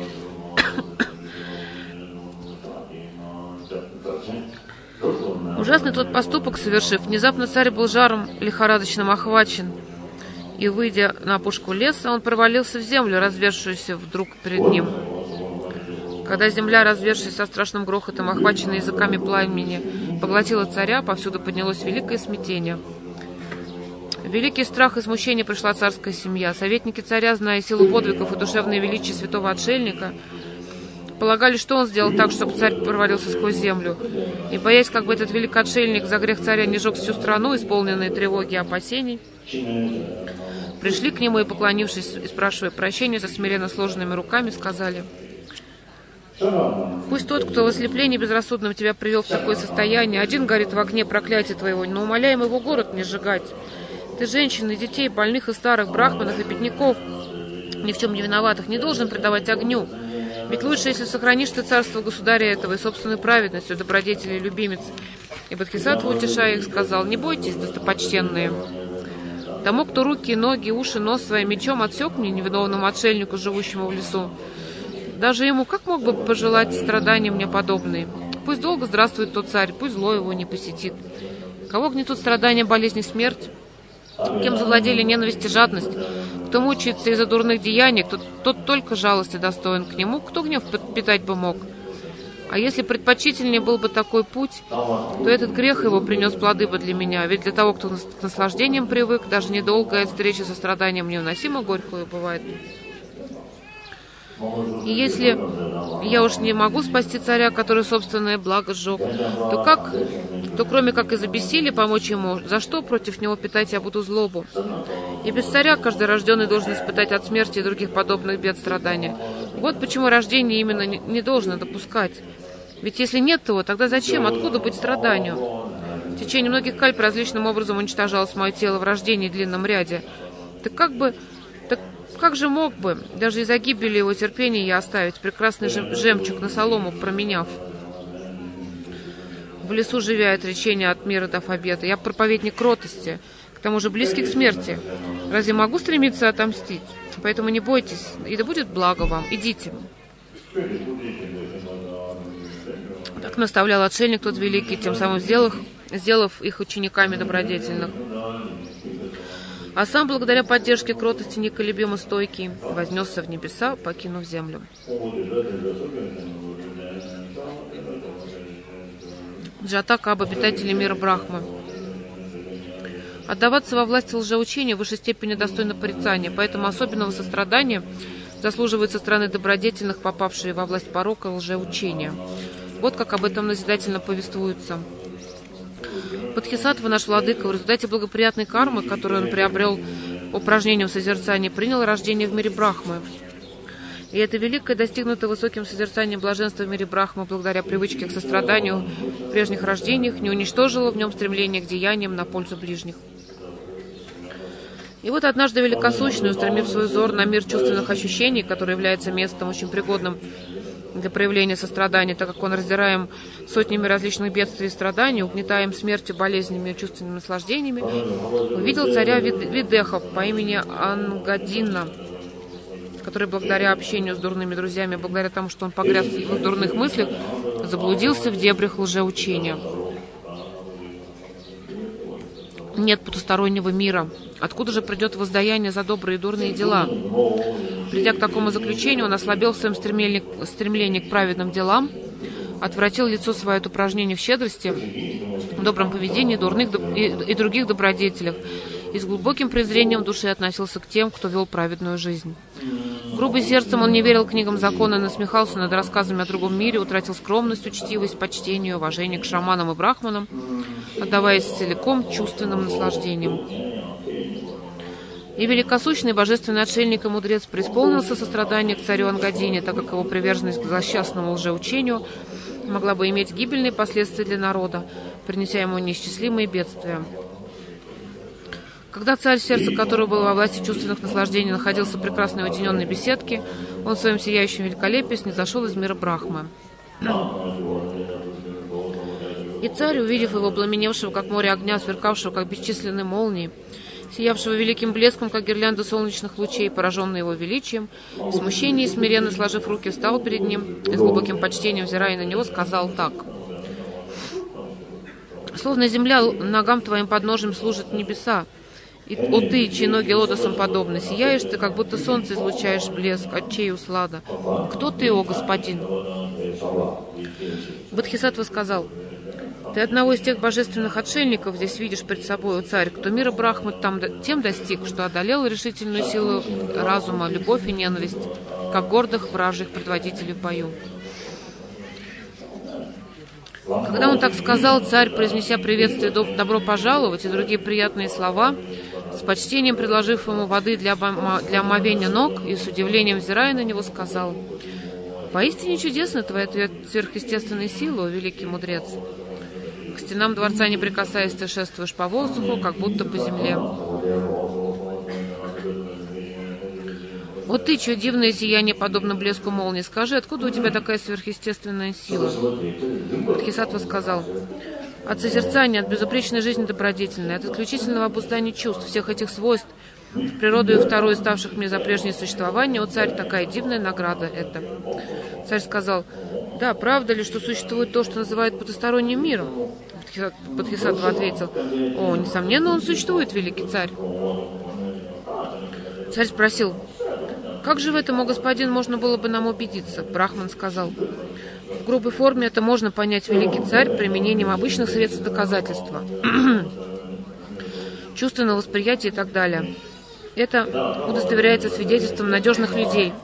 Ужасный тот поступок совершив, внезапно царь был жаром лихорадочным охвачен, и, выйдя на опушку леса, он провалился в землю, развершуюся вдруг перед ним. Когда земля, развершись со страшным грохотом, охваченная языками пламени, поглотила царя, повсюду поднялось великое смятение. В великий страх и смущение пришла царская семья. Советники царя, зная силу подвигов и душевное величие святого отшельника, полагали, что он сделал так, чтобы царь провалился сквозь землю. И, боясь, как бы этот великий отшельник за грех царя не жег всю страну, исполненные тревоги и опасений, пришли к нему и, поклонившись и спрашивая прощения, со смиренно сложенными руками, сказали: «Пусть тот, кто в ослеплении безрассудном тебя привел в такое состояние, один горит в огне проклятия твоего, но умоляем его город не сжигать. Ты женщин и детей, больных и старых, брахманов и бедняков, ни в чем не виноватых, не должен предавать огню. Ведь лучше, если сохранишь ты царство государя этого и собственную праведностью, добродетели и любимец». И Бодхисаттва, утешая их, сказал: «Не бойтесь, достопочтенные. Тому, кто руки, ноги, уши, нос своим мечом отсек мне, невиновному отшельнику, живущему в лесу, даже ему как мог бы пожелать страдания мне подобные? Пусть долго здравствует тот царь, пусть зло его не посетит. Кого гнетут страдания, болезни, смерть? Кем завладели ненависть и жадность? Кто мучается из-за дурных деяний, тот только жалости достоин к нему, кто гнев питать бы мог. А если предпочтительнее был бы такой путь, то этот грех его принес плоды бы для меня, ведь для того, кто к наслаждениям привык, даже недолгая встреча со страданием невыносимо горькую бывает. И если я уж не могу спасти царя, который собственное благо сжег, то кроме как из-за бессилия помочь ему, за что против него питать я буду злобу? И без царя каждый рожденный должен испытать от смерти и других подобных бед страдания. Вот почему рождение именно не должно допускать. Ведь если нет его, тогда зачем, откуда быть страданию? В течение многих кальп различным образом уничтожалось мое тело в рождении в длинном ряде. Как же мог бы, даже из-за гибели его терпения, я оставить прекрасный жемчуг на солому, променяв? В лесу живя, отречение от мира дав обета. Я проповедник кротости, к тому же близкий к смерти. Разве могу стремиться отомстить? Поэтому не бойтесь, и да будет благо вам. Идите». Так наставлял отшельник тот великий, тем самым сделав их учениками добродетельных. А сам, благодаря поддержке кротости неколебимо стойкий, вознесся в небеса, покинув землю. Джатака об обитателе мира Брахмы. Отдаваться во власть лжеучения в высшей степени достойно порицания, поэтому особенного сострадания заслуживают со стороны добродетельных, попавшие во власть порока и лжеучения. Вот как об этом назидательно повествуется. Бодхисаттва, наш владыка, в результате благоприятной кармы, которую он приобрел упражнением созерцания, принял рождение в мире Брахмы. И это великое, достигнутое высоким созерцанием блаженства в мире Брахмы, благодаря привычке к состраданию в прежних рождениях, не уничтожило в нем стремление к деяниям на пользу ближних. И вот однажды великосущный, устремив свой взор на мир чувственных ощущений, который является местом очень пригодным для проявления сострадания, так как он раздираем сотнями различных бедствий и страданий, угнетаем смертью, болезнями и чувственными наслаждениями, увидел царя Видехов по имени Ангадина, который благодаря общению с дурными друзьями, благодаря тому, что он погряз в их дурных мыслях, заблудился в дебрях лжеучения. Нет потустороннего мира. Откуда же придет воздаяние за добрые и дурные дела? Придя к такому заключению, он ослабел в своем стремлении к праведным делам, отвратил лицо свое от упражнений в щедрости, добром поведении, дурных и других добродетелях, и с глубоким презрением души относился к тем, кто вел праведную жизнь. Грубым сердцем он не верил книгам закона, насмехался над рассказами о другом мире, утратил скромность, учтивость, почтение, уважение к шаманам и брахманам, отдаваясь целиком чувственным наслаждениям. И великосущный божественный отшельник и мудрец преисполнился сострадания к царю Ангадине, так как его приверженность к злосчастному лжеучению могла бы иметь гибельные последствия для народа, принеся ему неисчислимые бедствия. Когда царь, сердце которого было во власти чувственных наслаждений, находился в прекрасной уединенной беседке, он в своем сияющем великолепии снизошел из мира Брахмы. И царь, увидев его, пламеневшего, как море огня, сверкавшего, как бесчисленные молнии, сиявшего великим блеском, как гирлянда солнечных лучей, пораженный его величием, в смущении и смиренно сложив руки, встал перед ним и с глубоким почтением, взирая на него, сказал так: «Словно земля ногам твоим подножием служит небеса, и, о ты, чьи ноги лотосом подобны, сияешь ты, как будто солнце излучаешь блеск, от чей услада. Кто ты, о господин?» Бодхисаттва сказал: «Ты одного из тех божественных отшельников здесь видишь пред собой, о царь, кто мира Брахмы тем достиг, что одолел решительную силу разума, любовь и ненависть, как гордых вражьих предводителей в бою». Когда он так сказал, царь, произнеся приветствие «добро пожаловать» и другие приятные слова, с почтением предложив ему воды для омовения ног и с удивлением взирая на него, сказал: «Поистине чудесна твоя сверхъестественная сила, о великий мудрец. К стенам дворца не прикасаясь, ты шествуешь по воздуху, как будто по земле. Вот ты, чье дивное сияние подобно блеску молнии, скажи, откуда у тебя такая сверхъестественная сила?» Бодхисаттва сказал: «От созерцания, от безупречной жизни добродетельной, от исключительного обуздания чувств, всех этих свойств, природою второй, ставших мне за прежнее существование, о царь, такая дивная награда это». Царь сказал: «Да, правда ли, что существует то, что называют потусторонним миром?» Бодхисаттва ответил: «О, несомненно, он существует, великий царь». Царь спросил: «Как же в этом, о господин, можно было бы нам убедиться?» Брахман сказал: «В грубой форме это можно понять, великий царь, применением обычных средств доказательства, чувственного восприятия и так далее. Это удостоверяется свидетельством надежных людей.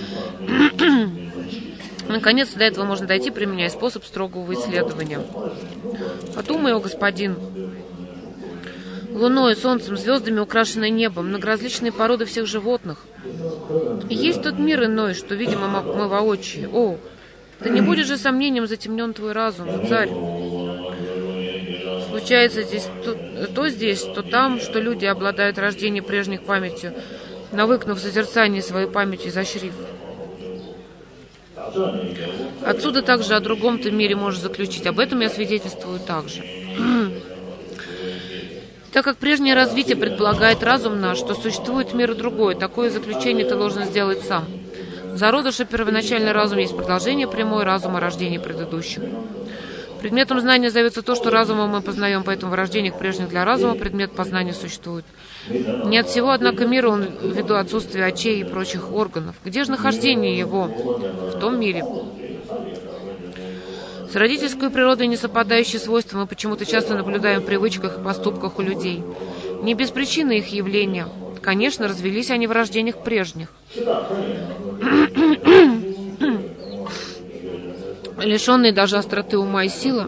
Наконец, до этого можно дойти, применяя способ строгого исследования. Подумай, о господин, луной, солнцем, звездами украшенное небо, многоразличные породы всех животных. И есть тот мир иной, что, видимо, мы воочию. О, да не будет же сомнением затемнен твой разум, царь. Случается здесь то там, что люди обладают рождением прежних памятью, навыкнув созерцание своей памяти, изощрив. Отсюда также о другом ты мире можешь заключить. Об этом я свидетельствую также. Так как прежнее развитие предполагает разум наш, что существует мир другой, такое заключение ты должен сделать сам. В зародыше первоначальный разум есть продолжение прямой разума рождения предыдущих. Предметом знания зовется то, что разумом мы познаем, поэтому в рождениях прежних для разума предмет познания существует. Не от всего, однако, мира он ввиду отсутствия очей и прочих органов. Где же нахождение его? В том мире. С родительской природой несовпадающие свойства мы почему-то часто наблюдаем в привычках и поступках у людей. Не без причины их явления. Конечно, развелись они в рождениях прежних. Лишенные даже остроты ума и силы,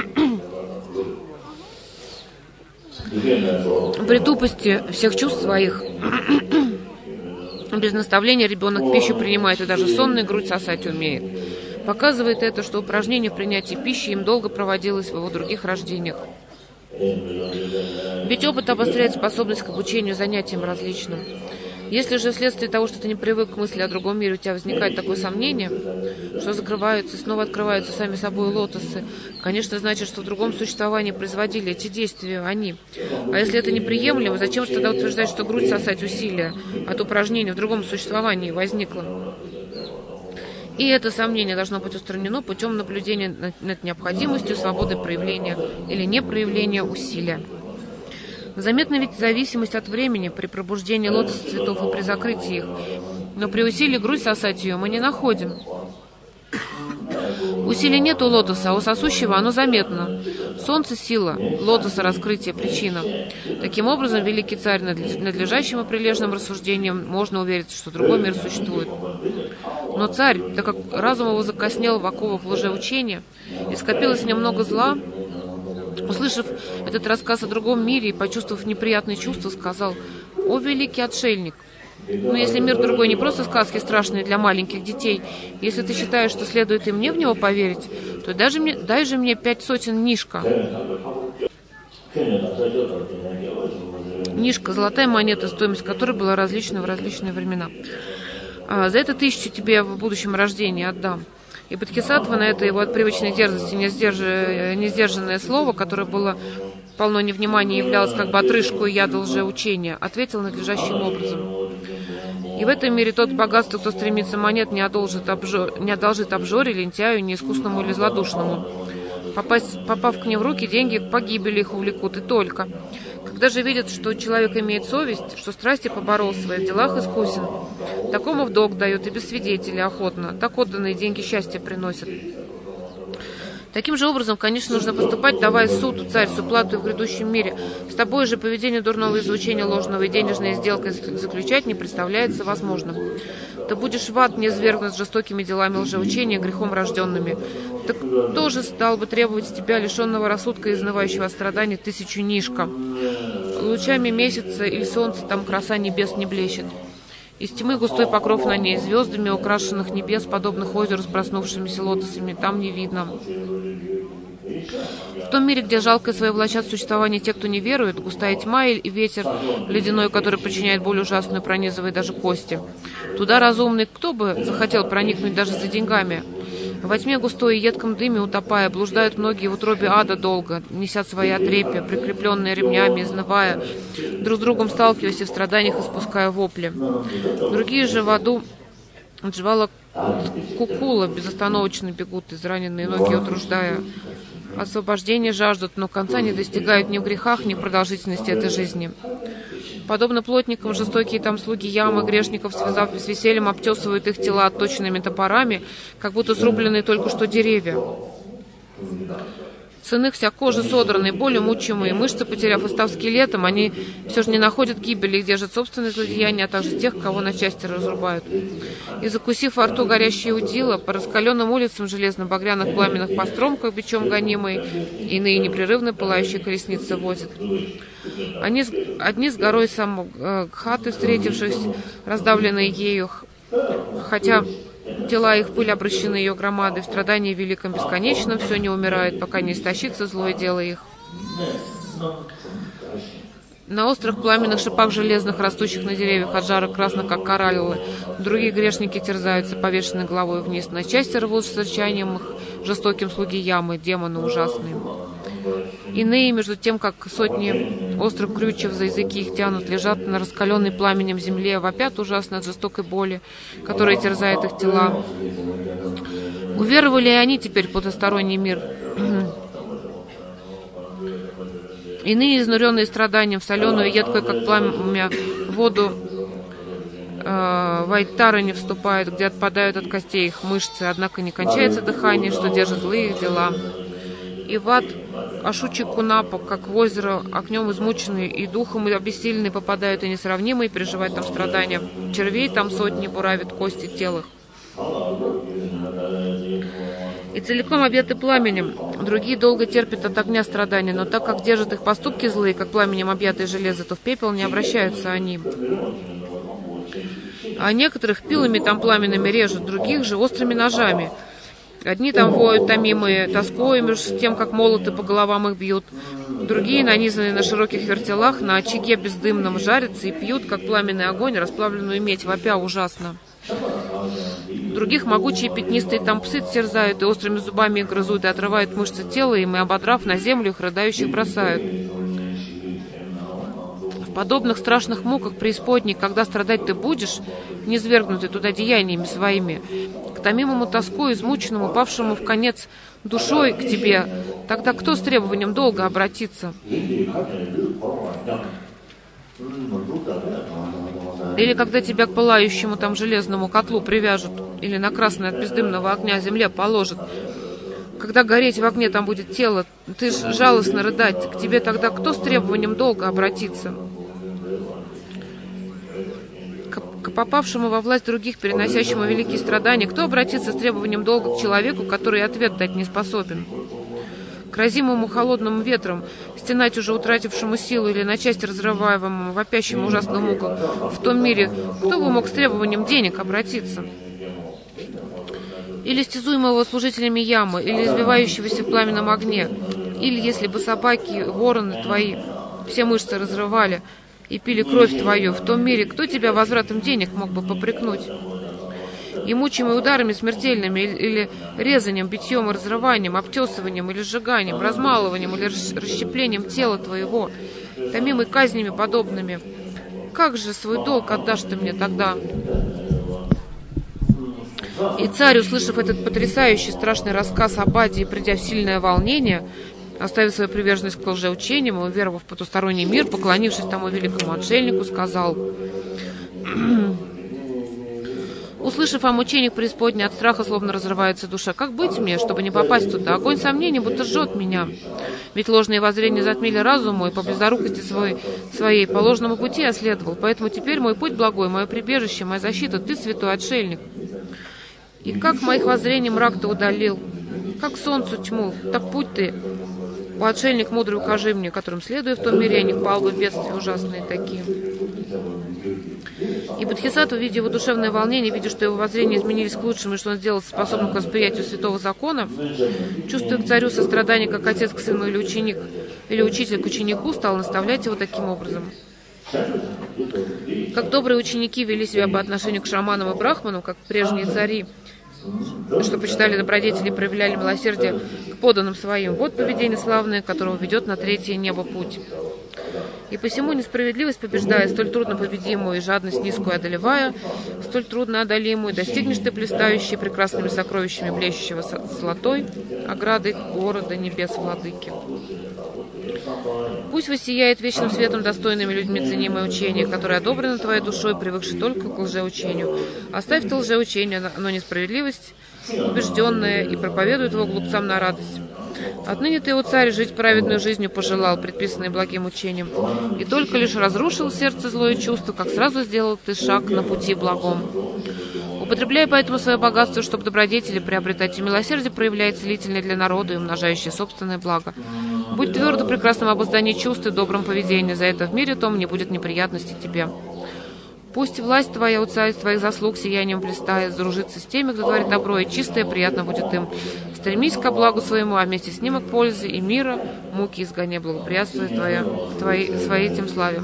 при тупости всех чувств своих, без наставления ребенок пищу принимает и даже сонную грудь сосать умеет. Показывает это, что упражнение в принятии пищи им долго проводилось в его других рождениях. Ведь опыт обостряет способность к обучению занятиям различным. Если же вследствие того, что ты не привык к мысли о другом мире, у тебя возникает такое сомнение, что закрываются и снова открываются сами собой лотосы, конечно, значит, что в другом существовании производили эти действия они. А если это неприемлемо, зачем же тогда утверждать, что грудь сосать усилия от упражнения в другом существовании возникло? И это сомнение должно быть устранено путем наблюдения над необходимостью свободы проявления или непроявления усилия. Заметна ведь зависимость от времени при пробуждении лотоса цветов и при закрытии их, но при усилии грудь сосать ее мы не находим. Усилия нет у лотоса, а у сосущего оно заметно. Солнце — сила, лотоса — раскрытие, причина. Таким образом, великий царь, надлежащим и прилежным рассуждением можно увериться, что другой мир существует. Но царь, так как разум его закоснел в оковах лжеучения, и скопилось в нем много зла, услышав этот рассказ о другом мире и почувствовав неприятные чувства, сказал: «О, великий отшельник! Но если мир другой не просто сказки страшные для маленьких детей, если ты считаешь, что следует и мне в него поверить, то дай же мне 5 сотен нишка». Нишка — золотая монета, стоимость которой была различна в различные времена. За это 1000 тебе в будущем рождении отдам. И Бодхисаттва на это его от привычной дерзости несдержанное слово, которое было полно невнимания и являлось как бы отрыжкой яда лжеучения, ответил надлежащим образом. И в этом мире тот богатство, кто стремится монет, не одолжит обжоре, лентяю, неискусному или злодушному. Попав к ним в руки, деньги к погибели их увлекут, и только. Когда же видят, что человек имеет совесть, что страсти поборол свои, в делах искусен, такому в долг дает и без свидетеля охотно, так отданные деньги счастья приносят. Таким же образом, конечно, нужно поступать, давая суду, царь, суплату в грядущем мире. С тобой же поведение дурного изучения ложного и денежной сделкой заключать не представляется возможным. Ты будешь в ад низвергнут жестокими делами лжеучения, грехом рожденными. Так кто же стал бы требовать с тебя, лишенного рассудка и изнывающего от страданий, 1000 нишка? Лучами месяца или солнца там краса небес не блещет. Из тьмы густой покров на ней, звездами украшенных небес, подобных озеру с проснувшимися лотосами, там не видно. В том мире, где жалкое свое влачат существование те, кто не верует, густая тьма и ветер ледяной, который причиняет боль ужасную, пронизывает даже кости. Туда разумный кто бы захотел проникнуть даже за деньгами? Во тьме густой и едком дыме утопая, блуждают многие в утробе ада долго, неся свои отрепья, прикрепленные ремнями, изнывая, друг с другом сталкиваясь и в страданиях испуская вопли. Другие же в аду отживала кукула, безостановочно бегут, израненные ноги утруждая. Освобождения жаждут, но конца не достигают ни в грехах, ни в продолжительности этой жизни. Подобно плотникам, жестокие там слуги ямы грешников, связав с весельем, обтесывают их тела отточенными топорами, как будто срубленные только что деревья. С иных вся кожа содранной, болью мучимые, мышцы потеряв и став скелетом, они все же не находят гибели, их держат собственные злодеяния, а также тех, кого на части разрубают. И закусив во рту горящие удила, по раскаленным улицам железно-багряных пламенных постромках, бичом гонимые, иные непрерывно пылающие колесницы возят. Одни с горой самгхаты, встретившись, раздавленные ею, хотя тела их пыль обращены ее громадой, в страдании великом бесконечном все не умирает, пока не истощится злое дело их. На острых пламенных шипах железных, растущих на деревьях от жара красных, как кораллы, другие грешники терзаются, повешенной головой вниз. На части рвут с рычанием их жестоким слуги ямы, демоны ужасные. Иные, между тем, как сотни острых крючев за языки их тянут, лежат на раскаленной пламенем земле, вопят ужасно от жестокой боли, которая терзает их тела. Уверовали и они теперь в потусторонний мир. Иные, изнуренные страданием, в соленую, едкую, как пламя, воду, в Айтара не вступают, где отпадают от костей их мышцы, однако не кончается дыхание, что держит злые их дела. И в ад Ашучи Кунапа, как в озеро, огнем измученные и духом обессиленные попадают и несравнимые, переживают там страдания. Червей там сотни буравят кости тел их. И целиком объяты пламенем. Другие долго терпят от огня страдания, но так как держат их поступки злые, как пламенем объятые железо, то в пепел не обращаются они. А некоторых пилами там пламенными режут, других же острыми ножами. Одни там воют, томимые тоской, между тем, как молоты по головам их бьют. Другие, нанизанные на широких вертелах, на очаге бездымном жарятся и пьют, как пламенный огонь, расплавленную медь, вопя ужасно. Других могучие пятнистые там псы терзают и острыми зубами их грызут и отрывают мышцы тела им, и ободрав на землю их рыдающих бросают. В подобных страшных муках преисподней, когда страдать ты будешь, низвергнутый туда деяниями своими, к томимому тоскою, измученному, павшему в конец душой к тебе, тогда кто с требованием долго обратится? Или когда тебя к пылающему там железному котлу привяжут, или на красное от бездымного огня земле положат, когда гореть в огне там будет тело, ты ж жалостно рыдать, к тебе тогда кто с требованием долго обратится? К попавшему во власть других, переносящему великие страдания, кто обратится с требованием долга к человеку, который ответ дать не способен? К разимому холодным ветром, стенать уже утратившему силу или на части разрываемому, вопящему ужасную муку, в том мире, кто бы мог с требованием денег обратиться? Или стезуемого служителями ямы, или избивающегося в пламенном огне, или если бы собаки, вороны твои все мышцы разрывали и пили кровь твою, в том мире, кто тебя возвратом денег мог бы попрекнуть? И мучимый ударами смертельными, или резанием, битьем и разрыванием, обтесыванием или сжиганием, размалыванием или расщеплением тела твоего, томимый казнями подобными, как же свой долг отдашь ты мне тогда? И царь, услышав этот потрясающий страшный рассказ об аде и придя в сильное волнение, оставив свою приверженность к лжеучениям и уверовав в потусторонний мир, поклонившись тому великому отшельнику, сказал: услышав о мучениях преисподней, от страха словно разрывается душа. Как быть мне, чтобы не попасть туда? Огонь сомнений будто жжет меня. Ведь ложные воззрения затмили разум мой, по близорукости своей по ложному пути я следовал. Поэтому теперь мой путь благой, мое прибежище, моя защита, ты, святой отшельник. И как моих воззрений мрак ты удалил, как солнцу тьму, так путь ты, о отшельник мудрый, укажи мне, которым следуя в том мире, я не впал бы в бедствия ужасные такие. И Бодхисаттва, видя его душевное волнение, видя, что его воззрения изменились к лучшему, и что он сделался способным к восприятию святого закона, чувствуя к царю сострадание, как отец к сыну или ученик, или учитель к ученику, стал наставлять его таким образом. Как добрые ученики вели себя по отношению к шаманам и брахманам, как прежние цари, что почитали добродетели и проявляли милосердие к подданным своим. Вот поведение славное, которого ведет на третье небо путь. И посему несправедливость побеждая, столь трудно победимую, и жадность низкую одолевая, столь трудно одолимую, достигнешь ты блистающей прекрасными сокровищами блещущего золотой ограды города небес владыки. Пусть воссияет вечным светом достойными людьми ценимое учение, которое одобрено твоей душой, привыкшей только к лжеучению. Оставь ты лжеучение, но несправедливость убежденная, и проповедует его глупцам на радость. Отныне ты, о царь, жить праведную жизнью пожелал, предписанной благим учением, и только лишь разрушил сердце злое чувство, как сразу сделал ты шаг на пути благом. Употребляй поэтому свое богатство, чтобы добродетели приобретать, и милосердие проявляет целительное для народа и умножающее собственное благо. Будь твердо в прекрасном обуздании чувств и добром поведении, за это в мире том не будет неприятности тебе. Пусть власть твоя, о царь, твоих заслуг сиянием блистает, сдружится с теми, кто творит добро, и чистое приятно будет им. Стремись ко благу своему, а вместе с ним к пользе и мира, муки изгоняй, благоприятствуя своей тем славе.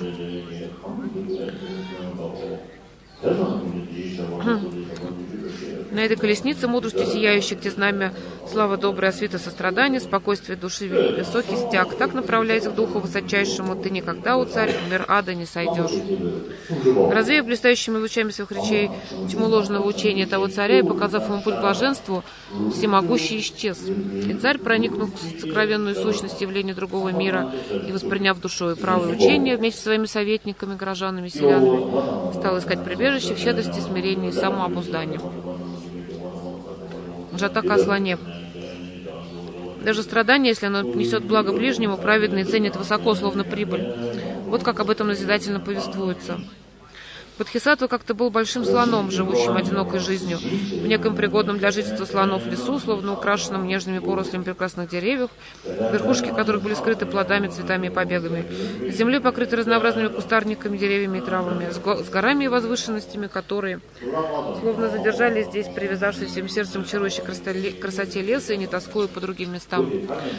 На этой колеснице мудростью сияющей, где знамя слава добрая, свита сострадания, спокойствие души, высокий стяг. Так направляясь к духу высочайшему, ты никогда, о царь, в мир ада не сойдешь. Развеяв блистающими лучами своих речей тьму ложного учения того царя и показав ему путь к блаженству, всемогущий исчез. И царь, проникнув в сокровенную сущность явления другого мира и восприняв душой правое учение вместе со своими советниками, горожанами, селянами, стал искать прибежище в щедрости, смирении и самообуздании. Джатака о слоне. Даже страдание, если оно несет благо ближнему, праведный ценит высоко, словно прибыль. Вот как об этом назидательно повествуется. Бодхисаттва как-то был большим слоном, живущим одинокой жизнью, в неком пригодном для жительства слонов лесу, словно украшенном нежными порослями прекрасных деревьев, верхушки которых были скрыты плодами, цветами и побегами. Землей покрыты разнообразными кустарниками, деревьями и травами, с горами и возвышенностями, которые словно задержались здесь, привязавшись всем сердцем к чарующей красоте леса и не тоскуя по другим местам.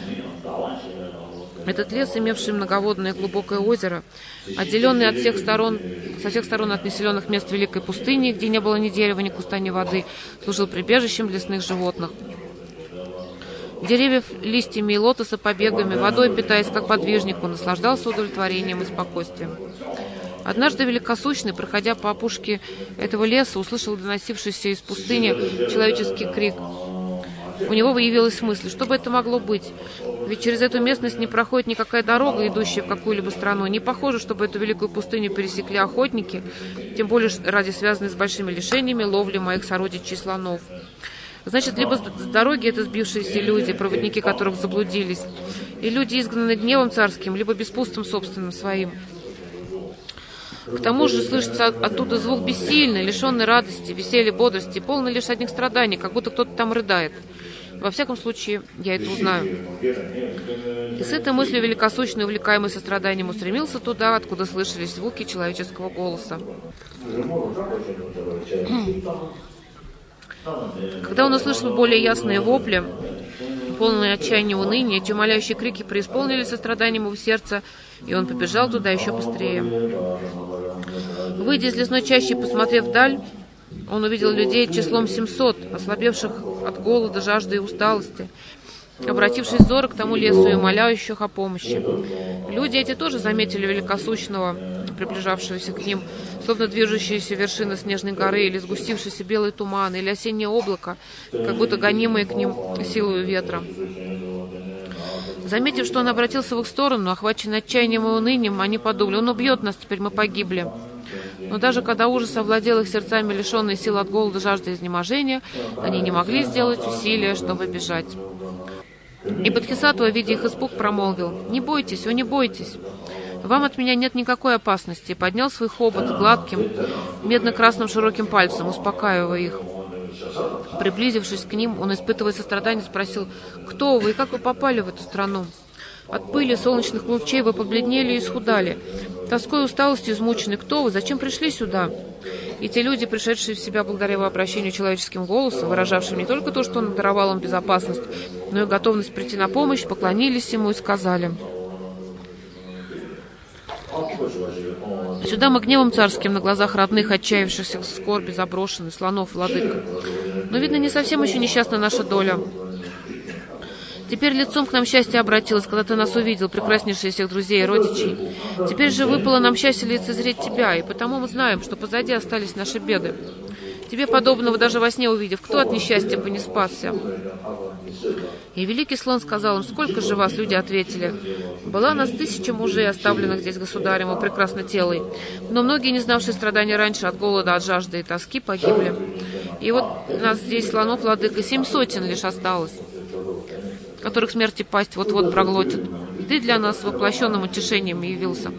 Этот лес, имевший многоводное глубокое озеро, отделенный со всех сторон от населенных мест великой пустыни, где не было ни дерева, ни куста, ни воды, служил прибежищем лесных животных. Деревьев листьями и лотоса побегами, водой питаясь как подвижник, он наслаждался удовлетворением и спокойствием. Однажды Великосущный, проходя по опушке этого леса, услышал доносившийся из пустыни человеческий крик. У него выявилась мысль, что бы это могло быть? Ведь через эту местность не проходит никакая дорога, идущая в какую-либо страну. Не похоже, чтобы эту великую пустыню пересекли охотники, тем более ради связанной с большими лишениями ловли моих сородичей слонов. Значит, либо с дороги это сбившиеся люди, проводники которых заблудились, и люди, изгнанные гневом царским, либо беспутством собственным своим. К тому же слышится оттуда звук бессильный, лишенный радости, веселья, бодрости, полный лишь одних страданий, как будто кто-то там рыдает. Во всяком случае, я это узнаю. И с этой мыслью Великосущный, увлекаемый состраданием, устремился туда, откуда слышались звуки человеческого голоса. Когда он услышал более ясные вопли, полные отчаяния и уныния, эти умоляющие крики преисполнили состраданием его сердца, и он побежал туда еще быстрее. Выйдя из лесной чащи и посмотрев вдаль, он увидел людей числом 700, ослабевших от голода, жажды и усталости, обратившись взоры к тому лесу и умоляющих о помощи. Люди эти тоже заметили Великосущного, приближавшегося к ним, словно движущиеся вершины снежной горы, или сгустившийся белый туман, или осеннее облако, как будто гонимые к ним силою ветра. Заметив, что он обратился в их сторону, охваченный отчаянием и унынием, они подумали: он убьет нас, теперь мы погибли. Но даже когда ужас овладел их сердцами, лишенные сил от голода, жажды и изнеможения, они не могли сделать усилия, чтобы бежать. И Бодхисаттва, видя их испуг, промолвил: «Не бойтесь, о, не бойтесь. Вам от меня нет никакой опасности», и поднял свой хобот гладким, медно-красным широким пальцем, успокаивая их. Приблизившись к ним, он, испытывая сострадание, спросил: «Кто вы и как вы попали в эту страну? От пыли солнечных лучей вы побледнели и исхудали. Тоской и усталостью измучены. Кто вы? Зачем пришли сюда?» И те люди, пришедшие в себя благодаря его обращению человеческим голосом, выражавшим не только то, что он даровал им безопасность, но и готовность прийти на помощь, поклонились ему и сказали: «Сюда мы гневом царским на глазах родных, отчаявшихся в скорби, заброшены, слонов, владыка. Но, видно, не совсем еще несчастна наша доля. Теперь лицом к нам счастье обратилось, когда ты нас увидел, прекраснейший из всех друзей и родичей. Теперь же выпало нам счастье лицезреть тебя, и потому мы знаем, что позади остались наши беды. Тебе подобного даже во сне увидев, кто от несчастья бы не спасся?» И великий слон сказал им: «Сколько же вас?» Люди ответили: «Была нас 1000 мужей, оставленных здесь государем и прекрасно телой, но многие, не знавшие страдания раньше от голода, от жажды и тоски, погибли. И вот нас здесь, слонов, владыка, 7 сотен лишь осталось, которых смерти пасть вот-вот проглотит. Ты для нас воплощенным утешением явился».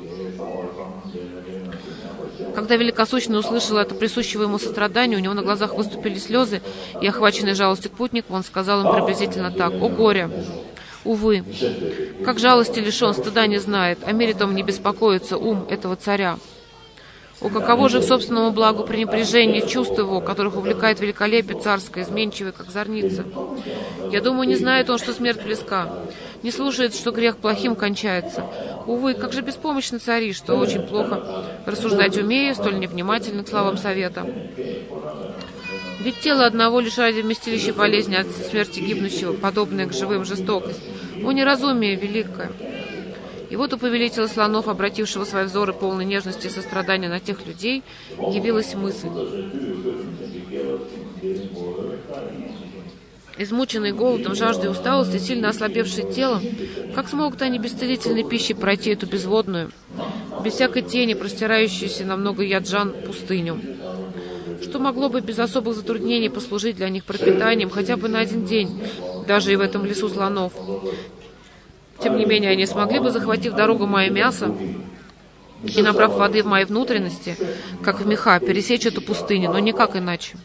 Когда Великосущный услышал это присущего ему сострадание, у него на глазах выступили слезы, и, охваченный жалостью к путнику, он сказал им приблизительно так: «О горе! Увы! Как жалости лишен, стыда не знает, о мире том не беспокоится ум этого царя. О, каково же к собственному благу пренебрежение чувств его, которых увлекает великолепие царское, изменчивое, как зорница. Я думаю, не знает он, что смерть близка, не слушает, что грех плохим кончается. Увы, как же беспомощны цари, что очень плохо рассуждать умея, столь невнимательны к словам совета. Ведь тело одного лишь ради вместилища болезни от смерти гибнущего, подобное к живым жестокость. О, неразумие великое! И вот у повелителя слонов, обратившего свои взоры полной нежности и сострадания на тех людей, явилась мысль. Измученные голодом, жаждой и усталостью, сильно ослабевшие телом, как смогут они без целительной пищи пройти эту безводную, без всякой тени, простирающуюся на много яджан пустыню? Что могло бы без особых затруднений послужить для них пропитанием хотя бы на один день, даже и в этом лесу слонов? Тем не менее, они смогли бы, захватив дорогу мое мясо и набрав воды в мои внутренности, как в меха, пересечь эту пустыню, но никак иначе.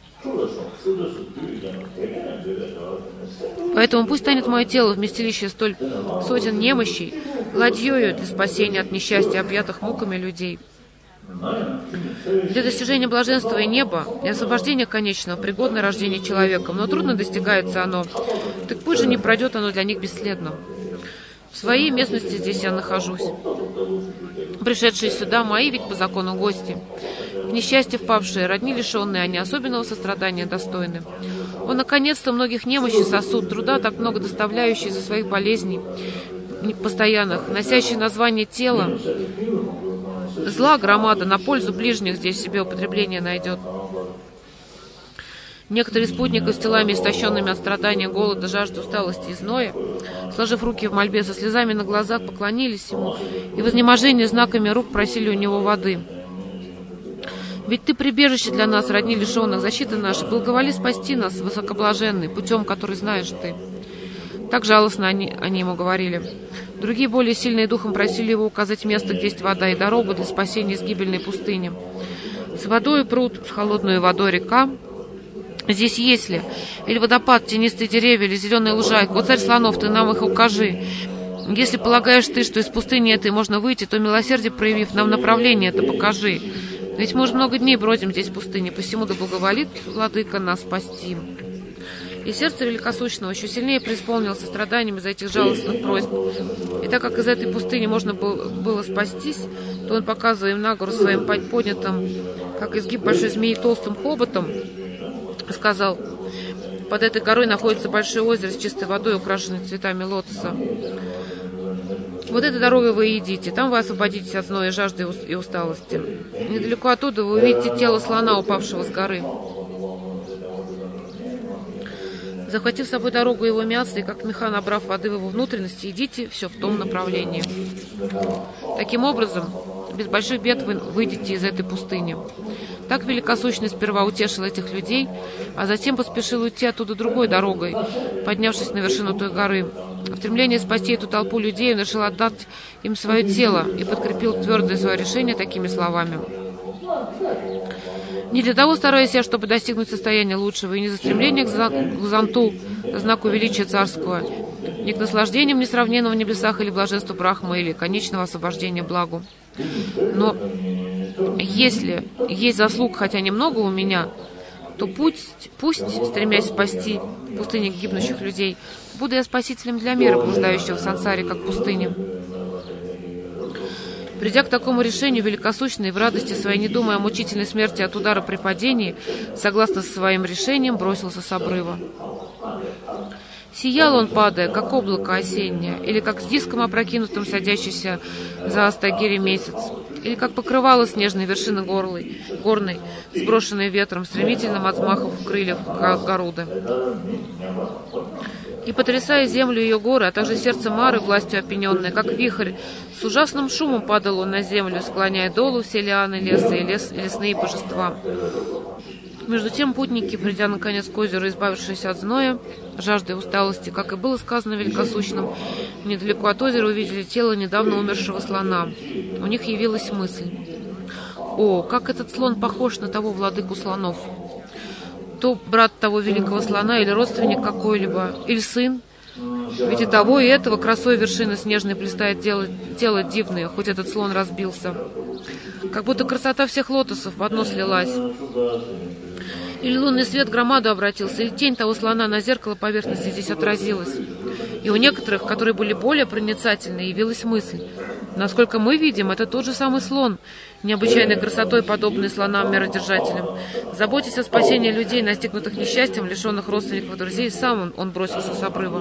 Поэтому пусть станет мое тело вместилище столь сотен немощей, ладьёю для спасения от несчастья, объятых муками людей. Для достижения блаженства и неба, и освобождения конечного, пригодно рождение человеком, но трудно достигается оно, так пусть же не пройдет оно для них бесследно. В своей местности здесь я нахожусь. Пришедшие сюда мои ведь по закону гости. В несчастье впавшие, родни лишенные, они особенного сострадания достойны. О, наконец-то многих немощи сосуд, труда так много доставляющий из-за своих болезней постоянных, носящий название тела. Зла громада, на пользу ближних здесь себе употребление найдет. Некоторые спутники с телами, истощенными от страдания, голода, жажды, усталости и зноя, сложив руки в мольбе со слезами на глазах, поклонились ему и в изнеможении знаками рук просили у него воды. Ведь ты прибежище для нас, родни лишенных, защита наша, благоволи спасти нас, высокоблаженный, путем, который знаешь ты. Так жалостно они ему говорили. Другие, более сильные духом, просили его указать место, где есть вода, и дорогу для спасения из гибельной пустыни. С водой пруд, с холодной водой река. Здесь есть ли? Или водопад, тенистые деревья, или зеленая лужайка? О, царь слонов, ты нам их укажи. Если полагаешь ты, что из пустыни этой можно выйти, то, милосердие проявив, нам направление это покажи. Ведь мы уже много дней бродим здесь в пустыне, посему да благоволит владыка нас спасти. И сердце великосущного еще сильнее преисполнилось страданием из-за этих жалостных просьб. И так как из этой пустыни можно было спастись, то он, показывая им на гору своим поднятым, как изгиб большой змеи, толстым хоботом, сказал: под этой горой находится большое озеро с чистой водой, украшенной цветами лотоса. Вот этой дорогой вы идите, там вы освободитесь от зноя, жажды и усталости. Недалеко оттуда вы увидите тело слона, упавшего с горы. Захватив с собой дорогу его мяса и как меха набрав воды в его внутренности, идите все в том направлении. Таким образом, без больших бед вы выйдете из этой пустыни. Так великосущный сперва утешил этих людей, а затем поспешил уйти оттуда другой дорогой, поднявшись на вершину той горы. В стремлении спасти эту толпу людей он решил отдать им свое тело и подкрепил твердое свое решение такими словами: не для того стараюсь я, чтобы достигнуть состояния лучшего, и не за стремление к зонту, к знаку величия царского, ни к наслаждениям несравненного в небесах или блаженству Брахмы, или конечного освобождения благу. Но если есть заслуг хотя немного у меня, то пусть, стремясь спасти пустыни гибнущих людей, буду я спасителем для мира, блуждающего в сансаре, как пустыне. Придя к такому решению, великосущный, в радости своей, не думая о мучительной смерти от удара при падении, согласно со своим решением, бросился с обрыва. Сиял он, падая, как облако осеннее, или как с диском опрокинутым садящийся за Астагири месяц, или как покрывало снежной вершины горной, сброшенной ветром, стремительным от взмахов крыльев Гаруды. И, потрясая землю ее горы, а также сердце Мары, властью опьяненное, как вихрь, с ужасным шумом падал он на землю, склоняя долу все лианы леса и лесные божества. Между тем путники, придя наконец к озеру, избавившись от зноя, жажды и усталости, как и было сказано великосущным, недалеко от озера увидели тело недавно умершего слона. У них явилась мысль: о, как этот слон похож на того владыку слонов! То брат того великого слона, или родственник какой-либо, или сын. Ведь и того, и этого красой вершины снежной блистает тело дивное, хоть этот слон разбился. Как будто красота всех лотосов в одно слилась. Или лунный свет громаду обратился, или тень того слона на зеркало поверхности здесь отразилась. И у некоторых, которые были более проницательны, явилась мысль: Насколько мы видим, это тот же самый слон, необычайной красотой, подобный слонам-миродержателям. Заботясь о спасении людей, настигнутых несчастьем, лишенных родственников и друзей, сам он бросился с обрыва.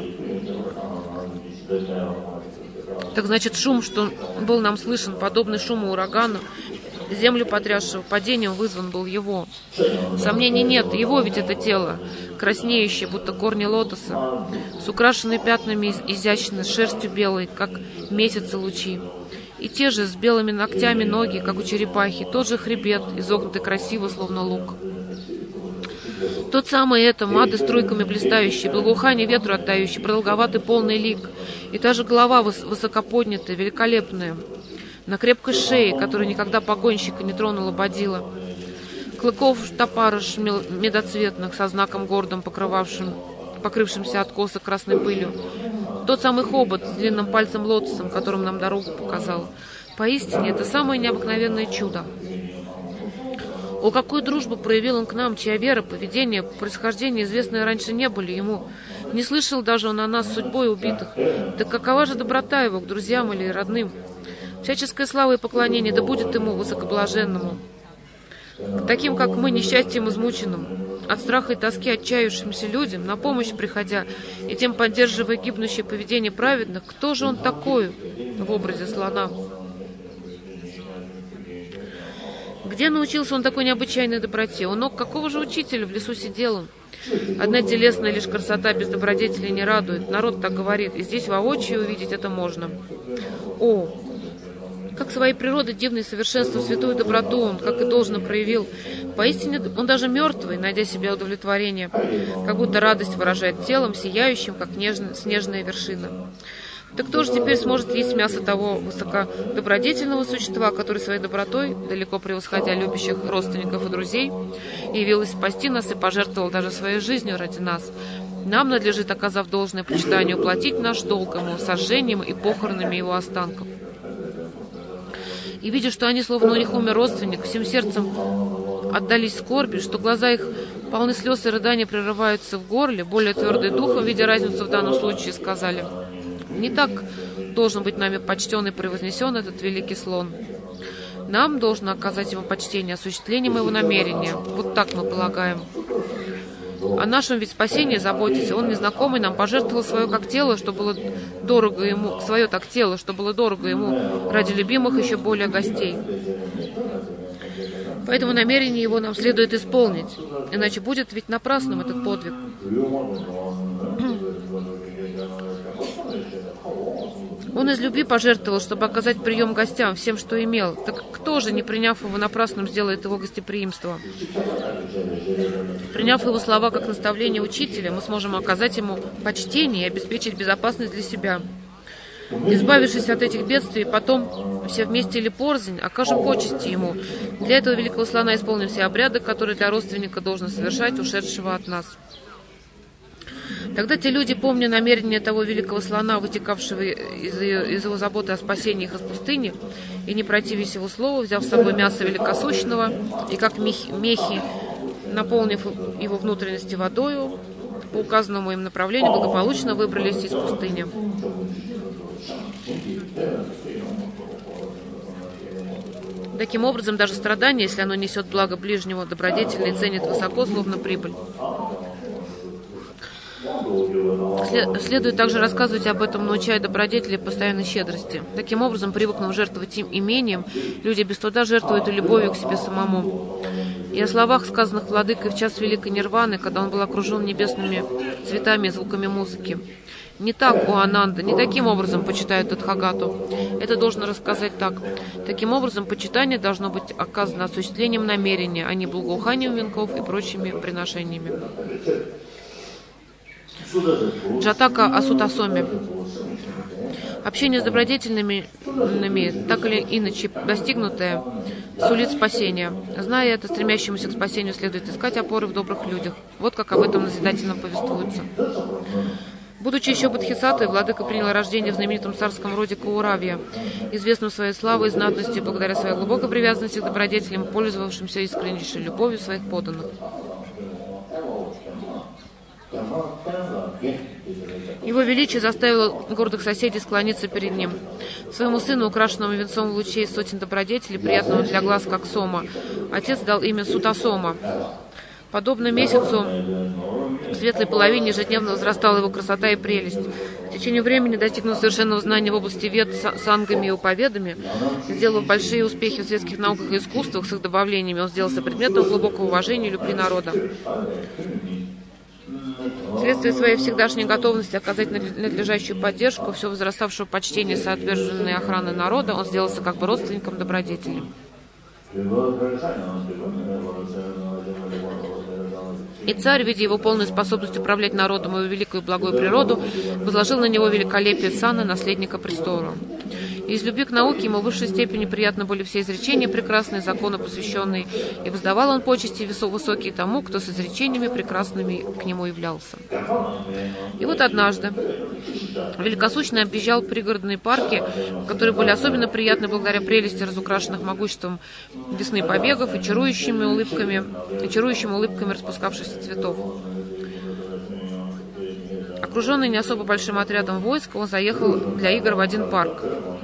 Так значит, шум, что был нам слышен, подобный шуму урагана, землю потрясшего, падением вызван был его. Сомнений нет, его ведь это тело, краснеющее, будто корни лотоса, с украшенными пятнами изящной, шерстью белой, как месяцы лучи. И те же с белыми ногтями ноги, как у черепахи, тот же хребет, изогнутый красиво, словно лук. Тот самый это, мады струйками блистающий, благоухание ветру отдающий, продолговатый полный лик, и та же голова высокоподнятая, великолепная, на крепкой шее, которой никогда погонщика не тронула бодила, клыков топарыш медоцветных со знаком гордым, покрывшимся от коса красной пылью, тот самый хобот с длинным пальцем лотосом, которым нам дорогу показал. Поистине, это самое необыкновенное чудо. О, какую дружбу проявил он к нам, чья вера, поведение, происхождение, известные раньше не были ему. Не слышал даже он о нас судьбой убитых. Да какова же доброта его к друзьям или родным? Всяческая слава и поклонение да будет ему, высокоблаженному. К таким, как мы, несчастьем измученным, от страха и тоски отчаявшимся людям, на помощь приходя, и тем поддерживая гибнущее поведение праведных, кто же он такой в образе слона? Где научился он такой необычайной доброте? У ног какого же учителя в лесу сидел он? Одна телесная лишь красота без добродетели не радует. Народ так говорит, и здесь воочию увидеть это можно. О, как своей природой дивной совершенством святую доброту он, как и должно, проявил. Поистине он даже мертвый, найдя себе удовлетворение, как будто радость выражает телом, сияющим, как снежная вершина. Так кто же теперь сможет есть мясо того высокодобродетельного существа, который своей добротой, далеко превосходя любящих родственников и друзей, явилось спасти нас и пожертвовал даже своей жизнью ради нас? Нам надлежит, оказав должное почитание, уплатить наш долг ему сожжением и похоронами его останков. И видя, что они, словно у них умер родственник, всем сердцем отдались скорби, что глаза их полны слез и рыдания прерываются в горле, более твердый духом, видя разницу в данном случае, сказали: не так должен быть нами почтен и превознесен этот великий слон. Нам должно оказать ему почтение осуществлением его намерения. Вот так мы полагаем. О нашем ведь спасении заботясь, он, незнакомый нам, пожертвовал свое как тело, что было дорого ему, свое так тело, что было дорого ему, ради любимых еще более гостей. Поэтому намерение его нам следует исполнить, иначе будет ведь напрасным этот подвиг. Он из любви пожертвовал, чтобы оказать прием гостям всем, что имел. Так кто же, не приняв его напрасным, сделает его гостеприимство? Приняв его слова как наставление учителя, мы сможем оказать ему почтение и обеспечить безопасность для себя. Избавившись от этих бедствий, потом все вместе или порознь окажем почести ему. Для этого великого слона исполним все обряды, которые для родственника должен совершать ушедшего от нас. Тогда те люди, помня намерение того великого слона, вытекавшего из его заботы о спасении их из пустыни, и не противясь его слову, взяв с собой мясо великосущного, и как мехи, наполнив его внутренности водою, по указанному им направлению, благополучно выбрались из пустыни. Таким образом, даже страдание, если оно несет благо ближнему, добродетельно и ценит высоко, словно прибыль. Следует также рассказывать об этом, научая добродетели постоянной щедрости. Таким образом, привыкнув жертвовать им имением, люди без труда жертвуют и любовью к себе самому. И о словах, сказанных владыкой в час великой нирваны, когда он был окружен небесными цветами и звуками музыки. Не так, о Ананда, не таким образом почитают Тадхагату. Это должно рассказать так. Таким образом, почитание должно быть оказано осуществлением намерения, а не благоуханием венков и прочими приношениями. Джатака Асутасоми. Общение с добродетельными, так или иначе достигнутое, сулит спасение. Зная это, стремящемуся к спасению следует искать опоры в добрых людях. Вот как об этом назидательно повествуется. Будучи еще бодхисаттвой, владыка принял рождение в знаменитом царском роде Кауравья, известном своей славой и знатностью, благодаря своей глубокой привязанности к добродетелям, пользовавшимся искреннейшей любовью своих подданных. Его величие заставило гордых соседей склониться перед ним. Своему сыну, украшенному венцом лучей сотен добродетелей, приятного для глаз, как сома, отец дал имя Сутасома. Подобно месяцу, в светлой половине ежедневно возрастала его красота и прелесть. В течение времени, достигнув совершенного знания в области вед, сангами и уповедами, сделав большие успехи в светских науках и искусствах с их добавлениями, он сделался предметом глубокого уважения и любви народа. Вследствие своей всегдашней готовности оказать надлежащую поддержку, все возраставшего почтения соответственной охраны народа, он сделался как бы родственником добродетели. И царь, видя его полную способность управлять народом и его великую и благую природу, возложил на него великолепие сана наследника престола. И из любви к науке ему в высшей степени приятно были все изречения прекрасные, законы посвященные, и воздавал он почести высокие тому, кто с изречениями прекрасными к нему являлся. И вот однажды великосущно объезжал пригородные парки, которые были особенно приятны благодаря прелести разукрашенных могуществом весны побегов и чарующими улыбками распускавшихся цветов. Окруженный не особо большим отрядом войск, он заехал для игр в один парк.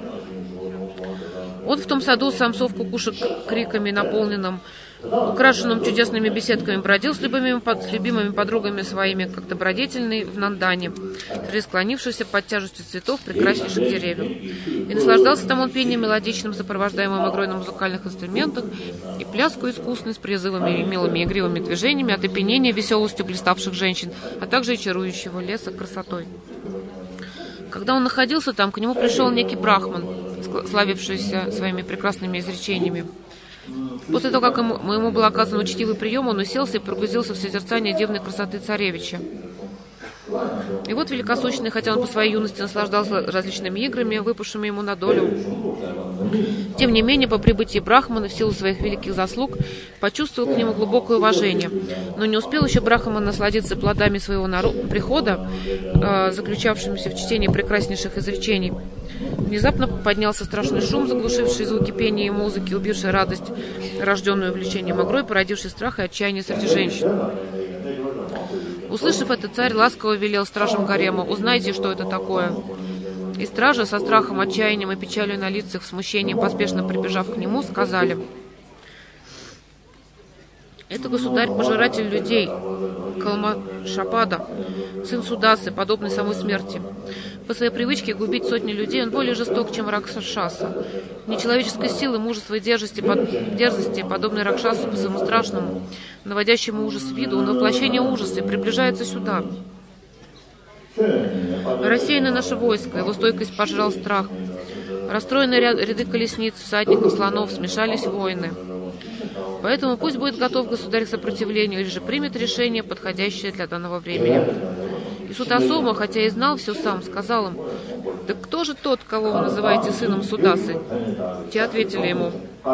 Он в том саду самцов кукушек криками наполненным, украшенным чудесными беседками, бродил с любимыми подругами своими, как добродетельный в Нандане, среди склонившихся под тяжестью цветов прекраснейших деревьев. И наслаждался там он пением мелодичным, сопровождаемым игрой на музыкальных инструментах, и пляску искусной с призывами и милыми игривыми движениями, от опьянения веселостью блиставших женщин, а также и чарующего леса красотой. Когда он находился там, к нему пришел некий брахман, славившийся своими прекрасными изречениями. После того, как ему был оказан учтивый прием, он уселся и погрузился в созерцание дивной красоты царевича. И вот великосущный, хотя он по своей юности наслаждался различными играми, выпавшими ему на долю, тем не менее, по прибытии Брахмана, в силу своих великих заслуг, почувствовал к нему глубокое уважение. Но не успел еще Брахман насладиться плодами своего прихода, заключавшимися в чтении прекраснейших изречений. Внезапно поднялся страшный шум, заглушивший звуки пения и музыки, убивший радость, рожденную увлечением игрой, породивший страх и отчаяние среди женщин. Услышав это, царь ласково велел стражам гарема: «Узнайте, что это такое». И стражи, со страхом, отчаянием и печалью на лицах, в смущении, поспешно прибежав к нему, сказали: «Это государь-пожиратель людей, Калмашапада, сын Судасы, подобный самой смерти. По своей привычке губить сотни людей он более жесток, чем Ракшаса. Нечеловеческой силы, мужества и дерзости, подобной Ракшасу по своему страшному, наводящему ужас виду, он воплощение ужаса и приближается сюда. Рассеяно наше войско, его стойкость пожрал страх. Расстроенные ряды колесниц, всадников, слонов, смешались воины. Поэтому пусть будет готов государь к сопротивлению, или же примет решение, подходящее для данного времени». И Сутасома, хотя и знал все сам, сказал им: «Да кто же тот, кого вы называете сыном Судасы?» Те ответили ему: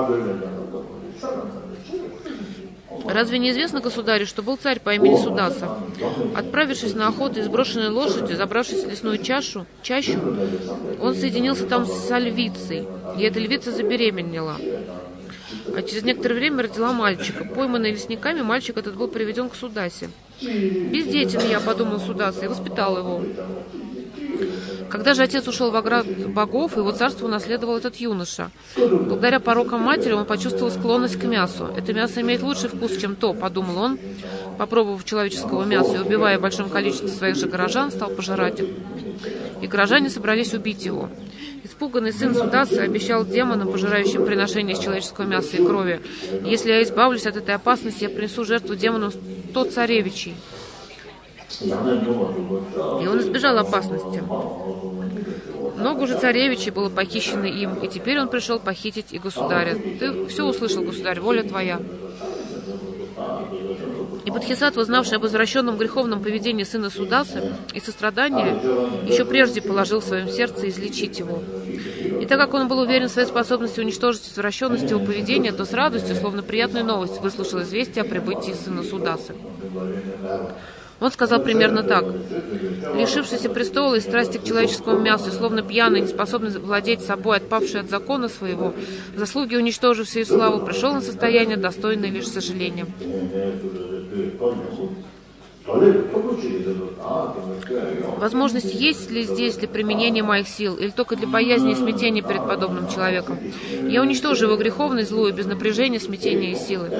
«Разве не известно, государю, что был царь по имени Судаса? Отправившись на охоту и сброшенной лошадью, забравшись в лесную чащу, он соединился там с львицей, и эта львица забеременела. А через некоторое время родила мальчика. Пойманный лесниками, мальчик этот был приведен к Судасе. Бездетен я, подумал Судаса, и воспитал его. Когда же отец ушел в оград богов, его царство унаследовал этот юноша. Благодаря порокам матери он почувствовал склонность к мясу. Это мясо имеет лучший вкус, чем то, подумал он, попробовав человеческого мяса и, убивая в большом количестве своих же горожан, стал пожирать их. И горожане собрались убить его. Испуганный сын Судасы обещал демонам, пожирающим приношение из человеческого мяса и крови: «Если я избавлюсь от этой опасности, я принесу жертву демонам 100 царевичей». И он избежал опасности. Много уже царевичей было похищено им, и теперь он пришел похитить и государя. Ты все услышал, государь, воля твоя. И Бодхисаттва, знавший об извращенном греховном поведении сына Судасы и сострадания, еще прежде положил в своем сердце излечить его. И так как он был уверен в своей способности уничтожить извращенность его поведения, то с радостью, словно приятную новость, выслушал известие о прибытии сына Судасы. Он сказал примерно так: «Лишившийся престола и страсти к человеческому мясу, словно пьяный, неспособный владеть собой, отпавший от закона своего, заслуги уничтоживший славу, пришел на состояние, достойное лишь сожаления». Возможность есть ли здесь для применения моих сил, или только для боязни и смятения перед подобным человеком? Я уничтожу его греховность, злую, без напряжения, смятения и силы.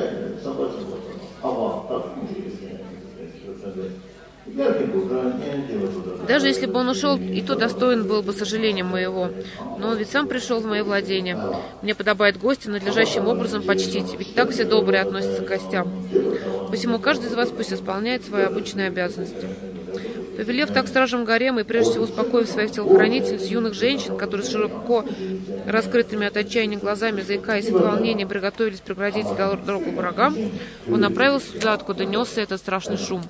Даже если бы он ушел, и то достоин был бы сожаления моего. Но он ведь сам пришел в мои владения. Мне подобает гостя надлежащим образом почтить, ведь так все добрые относятся к гостям. Посему каждый из вас пусть исполняет свои обычные обязанности. Повелев так стражам гарема и прежде всего успокоив своих телохранительниц, юных женщин, которые с широко раскрытыми от отчаяния глазами, заикаясь от волнения, приготовились преградить дорогу врагам, он направился туда, откуда несся этот страшный шум.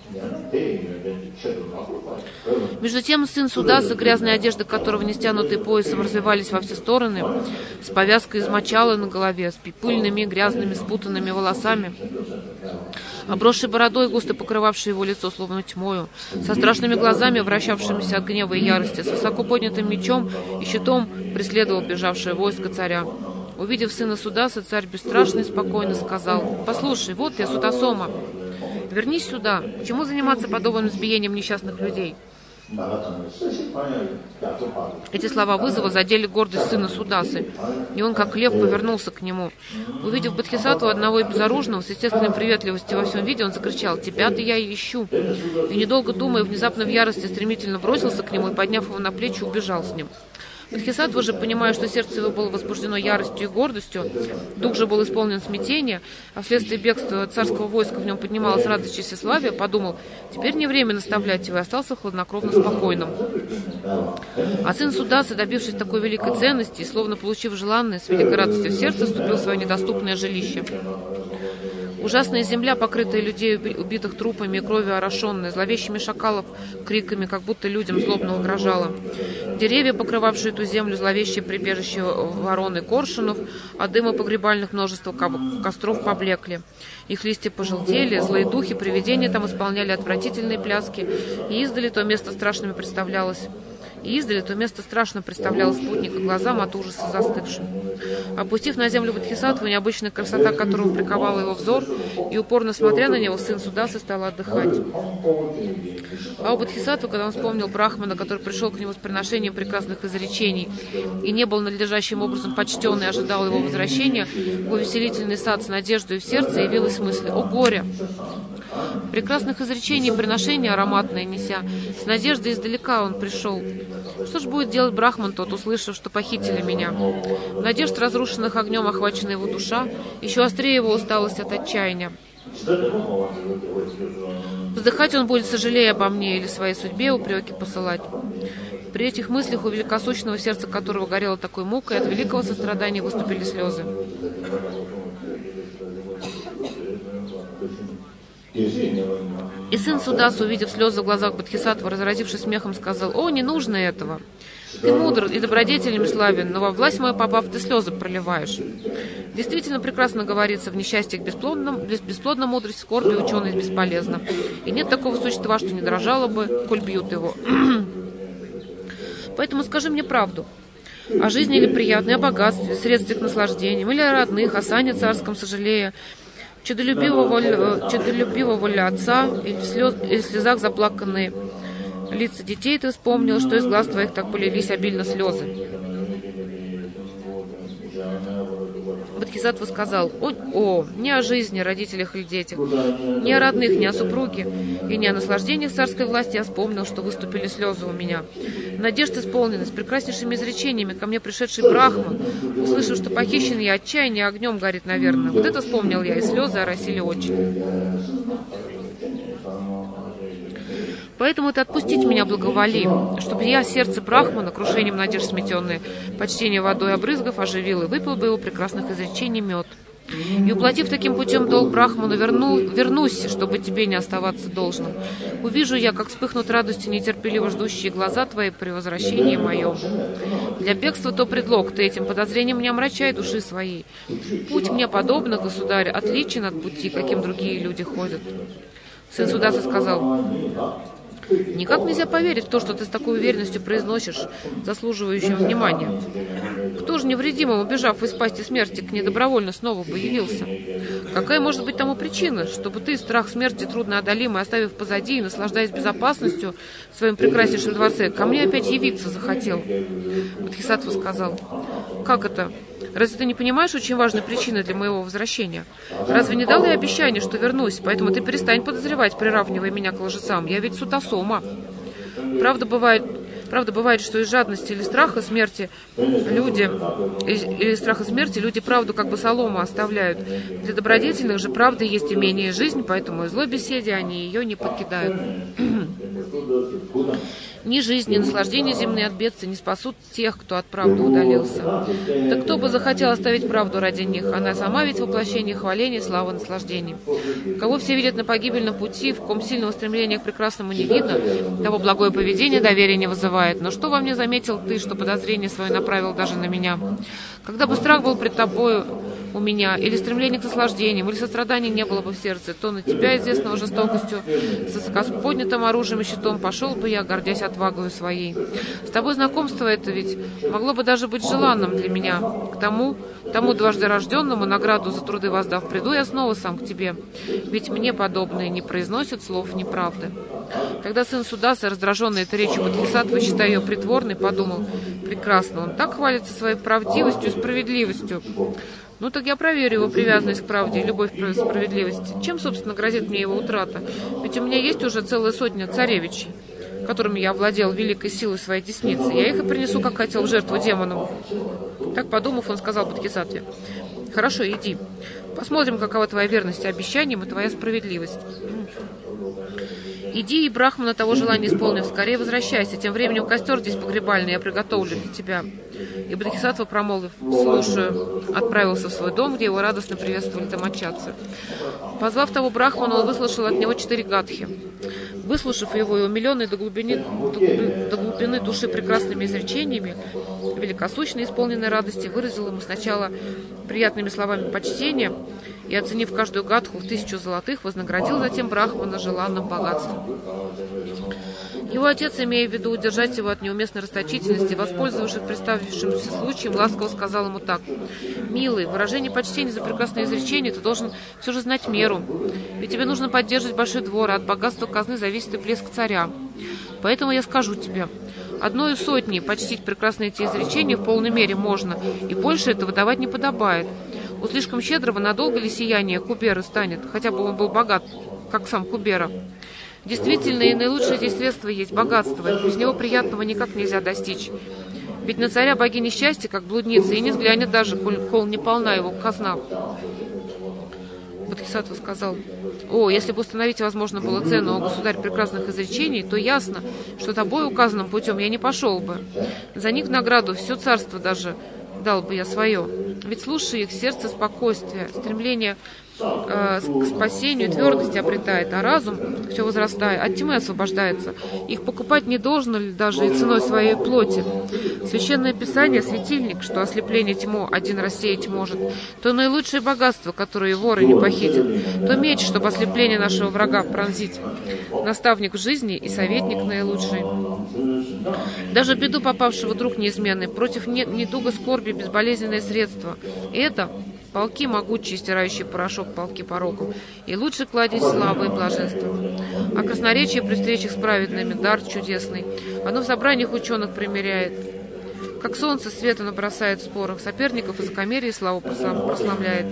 Между тем сын Судаса, грязные одежды которого, не стянутые поясом, развивались во все стороны, с повязкой из мочала на голове, с пыльными, грязными, спутанными волосами, обросший бородой, густо покрывавший его лицо, словно тьмою, со страшными глазами, вращавшимися от гнева и ярости, с высоко поднятым мечом и щитом преследовал бежавшее войско царя. Увидев сына Судаса, царь бесстрашно и спокойно сказал: «Послушай, вот я, Судасома, вернись сюда. Чему заниматься подобным избиением несчастных людей?» Эти слова вызова задели гордость сына Судасы, и он, как лев, повернулся к нему. Увидев Бодхисаттву, одного и безоружного, с естественной приветливостью во всем виде, он закричал: «Тебя-то я и ищу!» И, недолго думая, внезапно в ярости стремительно бросился к нему и, подняв его на плечи, убежал с ним. Бодхисаттва же, понимая, что сердце его было возбуждено яростью и гордостью, дух же был исполнен смятения, а вследствие бегства царского войска в нем поднималась радость и тщеславие, подумал: теперь не время наставлять его, и остался хладнокровно спокойным. А сын Судасы, добившись такой великой ценности и словно получив желанное, с великой радостью в сердце, вступил в свое недоступное жилище. Ужасная земля, покрытая людей, убитых трупами и кровью орошенная, зловещими шакалов, криками, как будто людям злобно угрожала. Деревья, покрывавшие эту землю, зловещее прибежище ворон и коршунов, а дыма погребальных множество костров поблекли. Их листья пожелтели, злые духи, привидения там исполняли отвратительные пляски, и издали то место страшно представлялось спутника глазам от ужаса застывшим. Опустив на землю Бодхисаттву, необычная красота которого приковала его взор, и упорно смотря на него, сын Судасы стал отдыхать. А у Бодхисаттвы, когда он вспомнил Брахмана, который пришел к нему с приношением прекрасных изречений и не был надлежащим образом почтен и ожидал его возвращения, в увеселительный сад с надеждой в сердце явилась мысль: «О горе! Прекрасных изречений и приношений ароматное неся, с надеждой издалека он пришел. Что ж будет делать Брахман тот, услышав, что похитили меня? Надежд разрушенных огнем охвачена его душа, еще острее его усталость от отчаяния. Вздыхать он будет, сожалея обо мне, или своей судьбе упреки посылать». При этих мыслях у великосущного сердца которого горело такой мукой, от великого сострадания выступили слезы. И сын Судаса, увидев слезы в глазах Бодхисаттвы, разразившись смехом, сказал: «О, не нужно этого! Ты мудр и добродетелями славен, но во власть мою попав, ты слезы проливаешь». Действительно прекрасно говорится: в несчастьях бесплодна мудрость, в скорби ученость бесполезна. И нет такого существа, что не дрожало бы, коль бьют его. Поэтому скажи мне правду. О жизни или приятной, о богатстве, средстве к наслаждениям, или о родных, о сане царском сожалея, чудолюбивого воля отца, или в слезах заплаканные лица детей ты вспомнил, что из глаз твоих так полились обильно слезы. Бодхисаттва сказал: не о жизни, родителях или детях, не о родных, не о супруге и не о наслаждениях царской власти я вспомнил, что выступили слезы у меня. Надежд исполнена, с прекраснейшими изречениями ко мне пришедший Брахман, услышав, что похищен я, отчаяние огнем горит, наверное. Вот это вспомнил я, и слезы оросили очи. Поэтому ты отпустить меня благоволи, чтобы я сердце Брахмана, крушением надежд сметенное, почтение водой обрызгав, оживил и выпил бы его прекрасных изречений мед. И, уплатив таким путем долг Брахману, вернусь, чтобы тебе не оставаться должным. Увижу я, как вспыхнут радостью нетерпеливо ждущие глаза твои при возвращении моем. Для бегства то предлог, ты этим подозрением не омрачай души своей. Путь мне подобно, государь, отличен от пути, каким другие люди ходят. Сын Судаса сказал: Никак нельзя поверить в то, что ты с такой уверенностью произносишь, заслуживающим внимания. Кто же невредимым, убежав из пасти смерти, к ней добровольно снова бы явился? Какая может быть тому причина, чтобы ты, страх смерти трудноодолимый, оставив позади и наслаждаясь безопасностью в своем прекраснейшем дворце, ко мне опять явиться захотел? Бодхисаттва сказал: как это? Разве ты не понимаешь очень важной причины для моего возвращения? Разве не дал я обещание, что вернусь, поэтому ты перестань подозревать, приравнивая меня к лжецам. Я ведь Сутасома. Правда бывает, что из жадности или страха смерти люди правду как бы солому оставляют. Для добродетельных же правда есть имение и жизнь, поэтому и злой беседе они ее не покидают. Ни жизнь, ни наслаждение земные от бедствия не спасут тех, кто от правды удалился. Да кто бы захотел оставить правду ради них? Она сама ведь воплощение хваления, славы, наслаждений. Кого все видят на погибельном пути, в ком сильного стремления к прекрасному не видно, того благое поведение доверия не вызывает. Но что во мне заметил ты, что подозрение свое направил даже на меня? Когда бы страх был пред тобою у меня, или стремление к наслаждениям, или сострадания не было бы в сердце, то на тебя, известного жестокостью, с высокоподнятым оружием и щитом, пошел бы я, гордясь отвагою своей. С тобой знакомство это ведь могло бы даже быть желанным для меня. К тому дважды рожденному, награду за труды воздав, приду я снова сам к тебе. Ведь мне подобные не произносят слов неправды. Тогда сын Судаса, раздраженный этой речью Бодхисаттвы, считая ее притворной, подумал: прекрасно, он так хвалится своей правдивостью и справедливостью. Ну так я проверю его привязанность к правде и любовь к справедливости. Чем, собственно, грозит мне его утрата? Ведь у меня есть уже целая сотня царевичей, которыми я овладел великой силой своей десницы. Я их и принесу, как хотел, в жертву демонам. Так подумав, он сказал Бодхисаттве: хорошо, иди. Посмотрим, какова твоя верность обещаниям и твоя справедливость. Иди, и Брахмана того желания исполнив, скорее возвращайся. Тем временем костер здесь погребальный я приготовлю для тебя. И Бодхисаттва, промолвив: слушаю, отправился в свой дом, где его радостно приветствовали домочадцы. Позвав того Брахмана, он выслушал от него 4 гадхи. Выслушав его и умиленный до глубины души прекрасными изречениями, великосущно исполненной радости, выразил ему сначала приятными словами почтения и, оценив каждую гадху в 1000 золотых, вознаградил затем Брахмана желанным богатством. Его отец, имея в виду удержать его от неуместной расточительности, воспользовавшись представившимся случаем, ласково сказал ему так: «Милый, в выражении почтения за прекрасное изречение ты должен все же знать меру, ведь тебе нужно поддерживать большой двор, а от богатства казны зависит и блеск царя. Поэтому я скажу тебе, 1/100 почтить прекрасные эти изречения в полной мере можно, и больше этого давать не подобает. У слишком щедрого надолго ли сияние Куберы станет, хотя бы он был богат, как сам Кубера? Действительно, и наилучшее здесь средство есть богатство, без него приятного никак нельзя достичь. Ведь на царя богиня счастья, как блудница, и не взглянет даже, кол не полна его казна». Бодхисаттва сказал: «О, если бы установить возможно было цену, о государь прекрасных изречений, то ясно, что тобой указанным путем я не пошел бы. За них в награду все царство даже дал бы я свое. Ведь слушая их, сердце спокойствие, стремление к спасению, твердости обретает, а разум, все возрастая, от тьмы освобождается. Их покупать не должно ли даже и ценой своей плоти? Священное Писание — светильник, что ослепление тьму один рассеять может, то наилучшее богатство, которое воры не похитят, то меч, чтобы ослепление нашего врага пронзить, наставник в жизни и советник наилучший. Даже в беду попавшего друг неизменный, против недуга скорби безболезненное средство. И это полки могучие, стирающие порошок полки пороков, и лучше кладезь славы и блаженства. А красноречие при встречах с праведными — дар чудесный. Оно в собраниях ученых примеряет. Как солнце света набросает в спорах соперников, и высокомерие и славу посрамляет.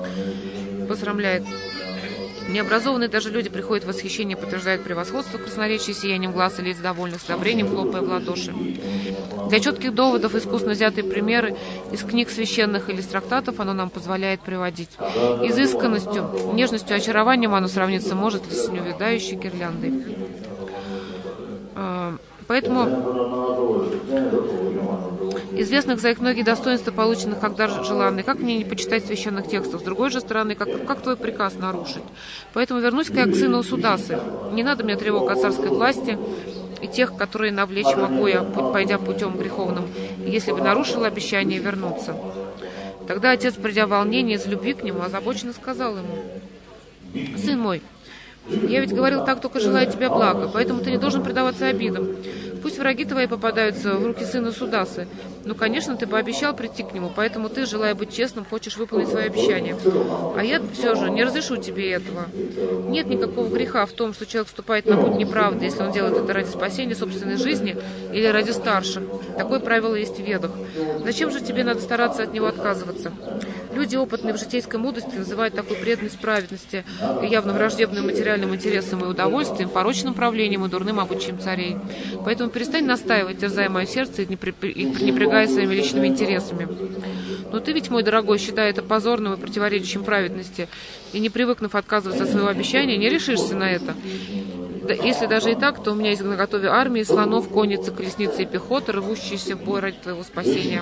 Необразованные даже люди приходят в восхищение, подтверждают превосходство красноречия сиянием глаз и лиц довольных, с одобрением хлопая в ладоши. Для четких доводов искусно взятые примеры из книг священных или из трактатов оно нам позволяет приводить. Изысканностью, нежностью, очарованием оно сравниться может ли с неувядающей гирляндой. Поэтому известных за их многие достоинства, полученных как дар желанный, как мне не почитать священных текстов? С другой же стороны, как твой приказ нарушить? Поэтому вернусь-ка я к сыну Судасы. Не надо мне тревог от царской власти и тех, которые навлечь могу я, пойдя путем греховным, если бы нарушил обещание вернуться. Тогда отец, придя в волнение из любви к нему, озабоченно сказал ему: «Сын мой, Я ведь говорил так, только желая тебе блага, поэтому ты не должен предаваться обидам. Пусть враги твои попадаются в руки сына Судасы, но, конечно, ты пообещал прийти к нему, поэтому ты, желая быть честным, хочешь выполнить свои обещания. А я все же не разрешу тебе этого. Нет никакого греха в том, что человек вступает на путь неправды, если он делает это ради спасения собственной жизни или ради старших. Такое правило есть в Ведах. Зачем же тебе надо стараться от него отказываться? Люди, опытные в житейской мудрости, называют такую преданность праведности и явно враждебным материальным интересам и удовольствием, порочным правлением и дурным обучением царей. Поэтому перестань настаивать, терзая мое сердце и пренебрегая своими личными интересами. Но ты ведь, мой дорогой, считая это позорным и противоречащим праведности, и не привыкнув отказываться от своего обещания, не решишься на это. Если даже и так, то у меня есть наготове армии, слонов, конницы, колесницы и пехота, рвущиеся в бой ради твоего спасения.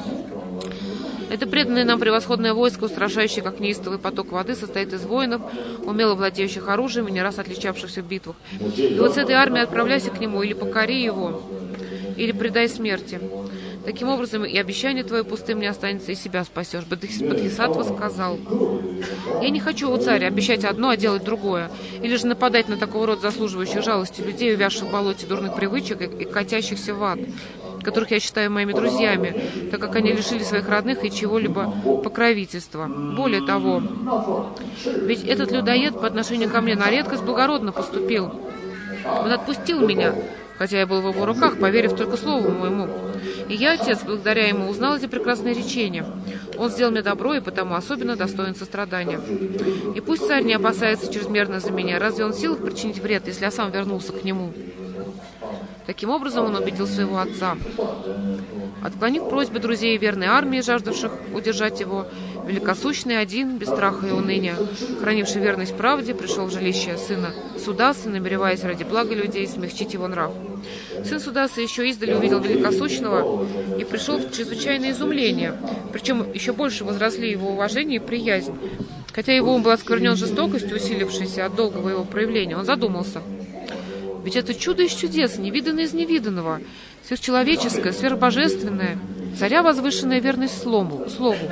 Это преданное нам превосходное войско, устрашающее, как неистовый поток воды, состоит из воинов, умело владеющих оружием и не раз отличавшихся в битвах. И вот с этой армией отправляйся к нему, или покори его, или предай смерти. Таким образом, и обещание твое пустым не останется, и себя спасешь. Бодхисаттва сказал: я не хочу, о царь, обещать одно, а делать другое, или же нападать на такого рода заслуживающих жалости людей, увязших в болоте дурных привычек и катящихся в ад, которых я считаю моими друзьями, так как они лишили своих родных и чего-либо покровительства. Более того, ведь этот людоед по отношению ко мне на редкость благородно поступил. Он отпустил меня, хотя я был в его руках, поверив только слову моему. И я, отец, благодаря ему, узнал эти прекрасные речения. Он сделал мне добро и потому особенно достоин сострадания. И пусть царь не опасается чрезмерно за меня, разве он в силах причинить вред, если я сам вернулся к нему? Таким образом он убедил своего отца. Отклонив просьбы друзей и верной армии, жаждавших удержать его, великосущный один, без страха и уныния, хранивший верность правде, пришел в жилище сына Судасы, намереваясь ради блага людей смягчить его нрав. Сын Судасы еще издали увидел великосущного и пришел в чрезвычайное изумление, причем еще больше возросли его уважение и приязнь. Хотя его ум был осквернен жестокостью, усилившейся от долгого его проявления, он задумался. Ведь это чудо из чудес, невиданное из невиданного, сверхчеловеческое, сверхбожественное, царя возвышенная верность слову.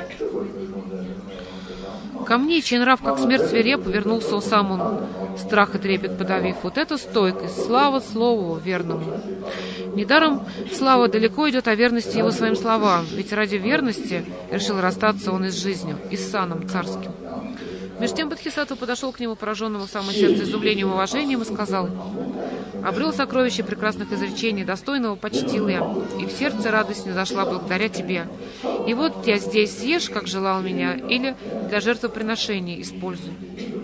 Ко мне, чей нрав, как смерть свиреп, вернулся сам он, страх и трепет подавив. Вот это стойкость, слава слову верному. Недаром слава далеко идет о верности его своим словам, ведь ради верности решил расстаться он и с жизнью, и с саном царским. Между тем Бодхисаттва подошел к нему, пораженному в самое сердце изумлением и уважением, и сказал: «Обрел сокровище прекрасных изречений, достойного почтил я, и в сердце радость не зашла благодаря тебе. И вот я здесь, съешь, как желал меня, или для жертвоприношений используй».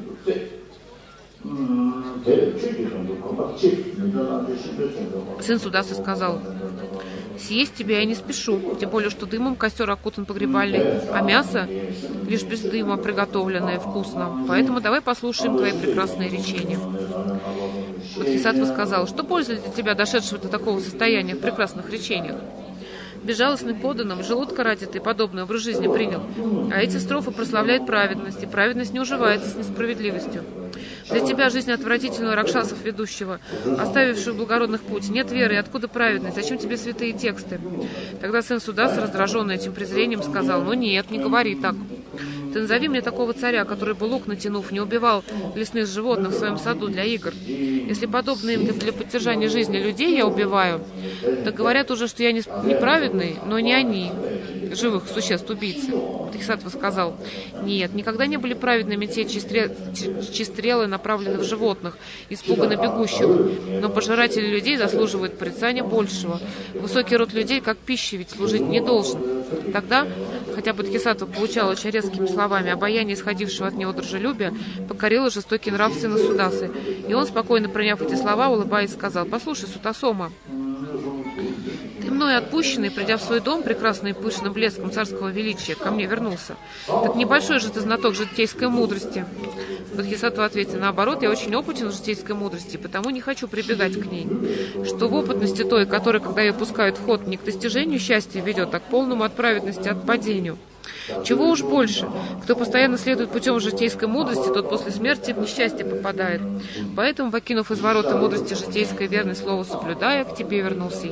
Сын Судасы сказал: «Съесть тебя я не спешу, тем более, что дымом костер окутан погребальный, а мясо лишь без дыма приготовленное вкусно. Поэтому давай послушаем твои прекрасные речения». Бодхисаттва сказал: «Что пользы для тебя, дошедшего до такого состояния в прекрасных речениях? Безжалостный подданным, желудка ради ты подобный образ жизни принял, а эти строфы прославляют праведность, и праведность не уживается с несправедливостью. Для тебя жизнь отвратительного ракшасов ведущего, оставившего благородных путь, нет веры, и откуда праведность, зачем тебе святые тексты?» Тогда сын Судасы, раздраженный этим презрением, сказал: «Ну нет, не говори так. Ты назови мне такого царя, который бы лук натянув, не убивал лесных животных в своем саду для игр. Если подобные им для поддержания жизни людей я убиваю, так говорят уже, что я неправедный, но не они, живых существ убийцы». Бодхисаттва сказал: «Нет, никогда не были праведными те, чьи стрелы направлены в животных, испуганно бегущих, но пожиратели людей заслуживают порицания большего. Высокий род людей, как пища, ведь служить не должен». Тогда, хотя Бодхисаттва получал очень резкими словами обаяние исходившего от него дружелюбия, покорило жестокий нрав сына Судасы, и он, спокойно приняв эти слова, улыбаясь, сказал: «Послушай, Сутасома, ты мною отпущенный, придя в свой дом, прекрасный и пышным блеском царского величия, ко мне вернулся. Так небольшой же ты знаток житейской мудрости». Бодхисаттва ответил: «Наоборот, я очень опытен в житейской мудрости, потому не хочу прибегать к ней. Что в опытности той, которая, когда ее пускают в ход, не к достижению счастья ведет, а к полному от праведности отпадению. Чего уж больше, кто постоянно следует путем житейской мудрости, тот после смерти в несчастье попадает. Поэтому, покинув из ворота мудрости житейской верность слову соблюдая, к тебе вернулся я».